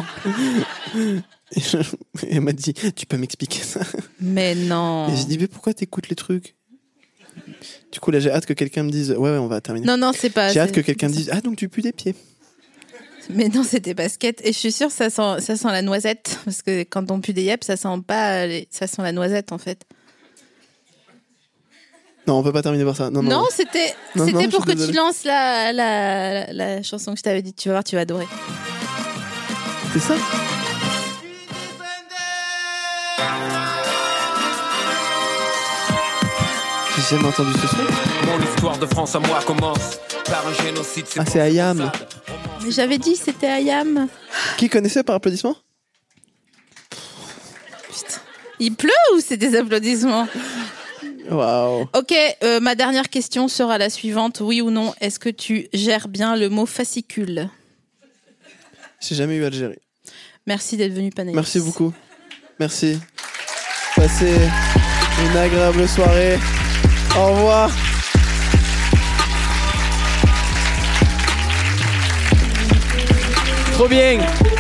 Et, je- et elle m'a dit, tu peux m'expliquer ça? Mais non. Et j'ai dit, mais pourquoi t'écoutes les trucs? Du coup, là, j'ai hâte que quelqu'un me dise, ouais, ouais, on va terminer. Non, non, c'est pas. J'ai hâte c'est- que quelqu'un me dise, ah, donc tu pues des pieds. Mais non, c'était basket. Et je suis sûre que ça sent, ça sent la noisette. Parce que quand on pue des yep, ça sent pas, les... ça sent la noisette en fait. Non, on peut pas terminer par ça. Non, non. Non, c'était, non, c'était non, pour que désolé. tu lances la, la, la, la chanson que je t'avais dit. Tu vas voir, tu vas adorer. C'est ça? J'ai jamais entendu ce son. Mon histoire de France à moi commence par un génocide. Ah, c'est Ayam. Mais j'avais dit c'était Ayam. Qui connaissait par applaudissement? Putain. Il pleut ou c'est des applaudissements? Waouh. Ok, euh, ma dernière question sera la suivante. Oui ou non, est-ce que tu gères bien le mot fascicule? J'ai jamais eu à le gérer. Merci d'être venu, Panaïs. Merci beaucoup. Merci. Passez une agréable soirée. Au revoir. Trop bien.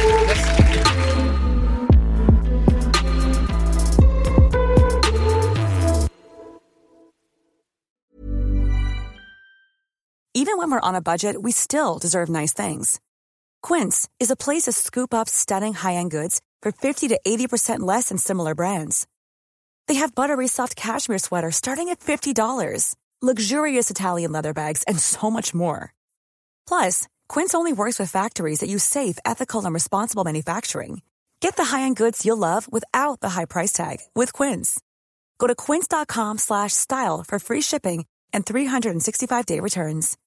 Even when we're on a budget, we still deserve nice things. Quince is a place to scoop up stunning high-end goods for fifty to eighty percent less than similar brands. They have buttery soft cashmere sweaters starting at fifty dollars, luxurious Italian leather bags, and so much more. Plus, Quince only works with factories that use safe, ethical, and responsible manufacturing. Get the high-end goods you'll love without the high price tag with Quince. Go to quince.com slash style for free shipping and three sixty-five day returns.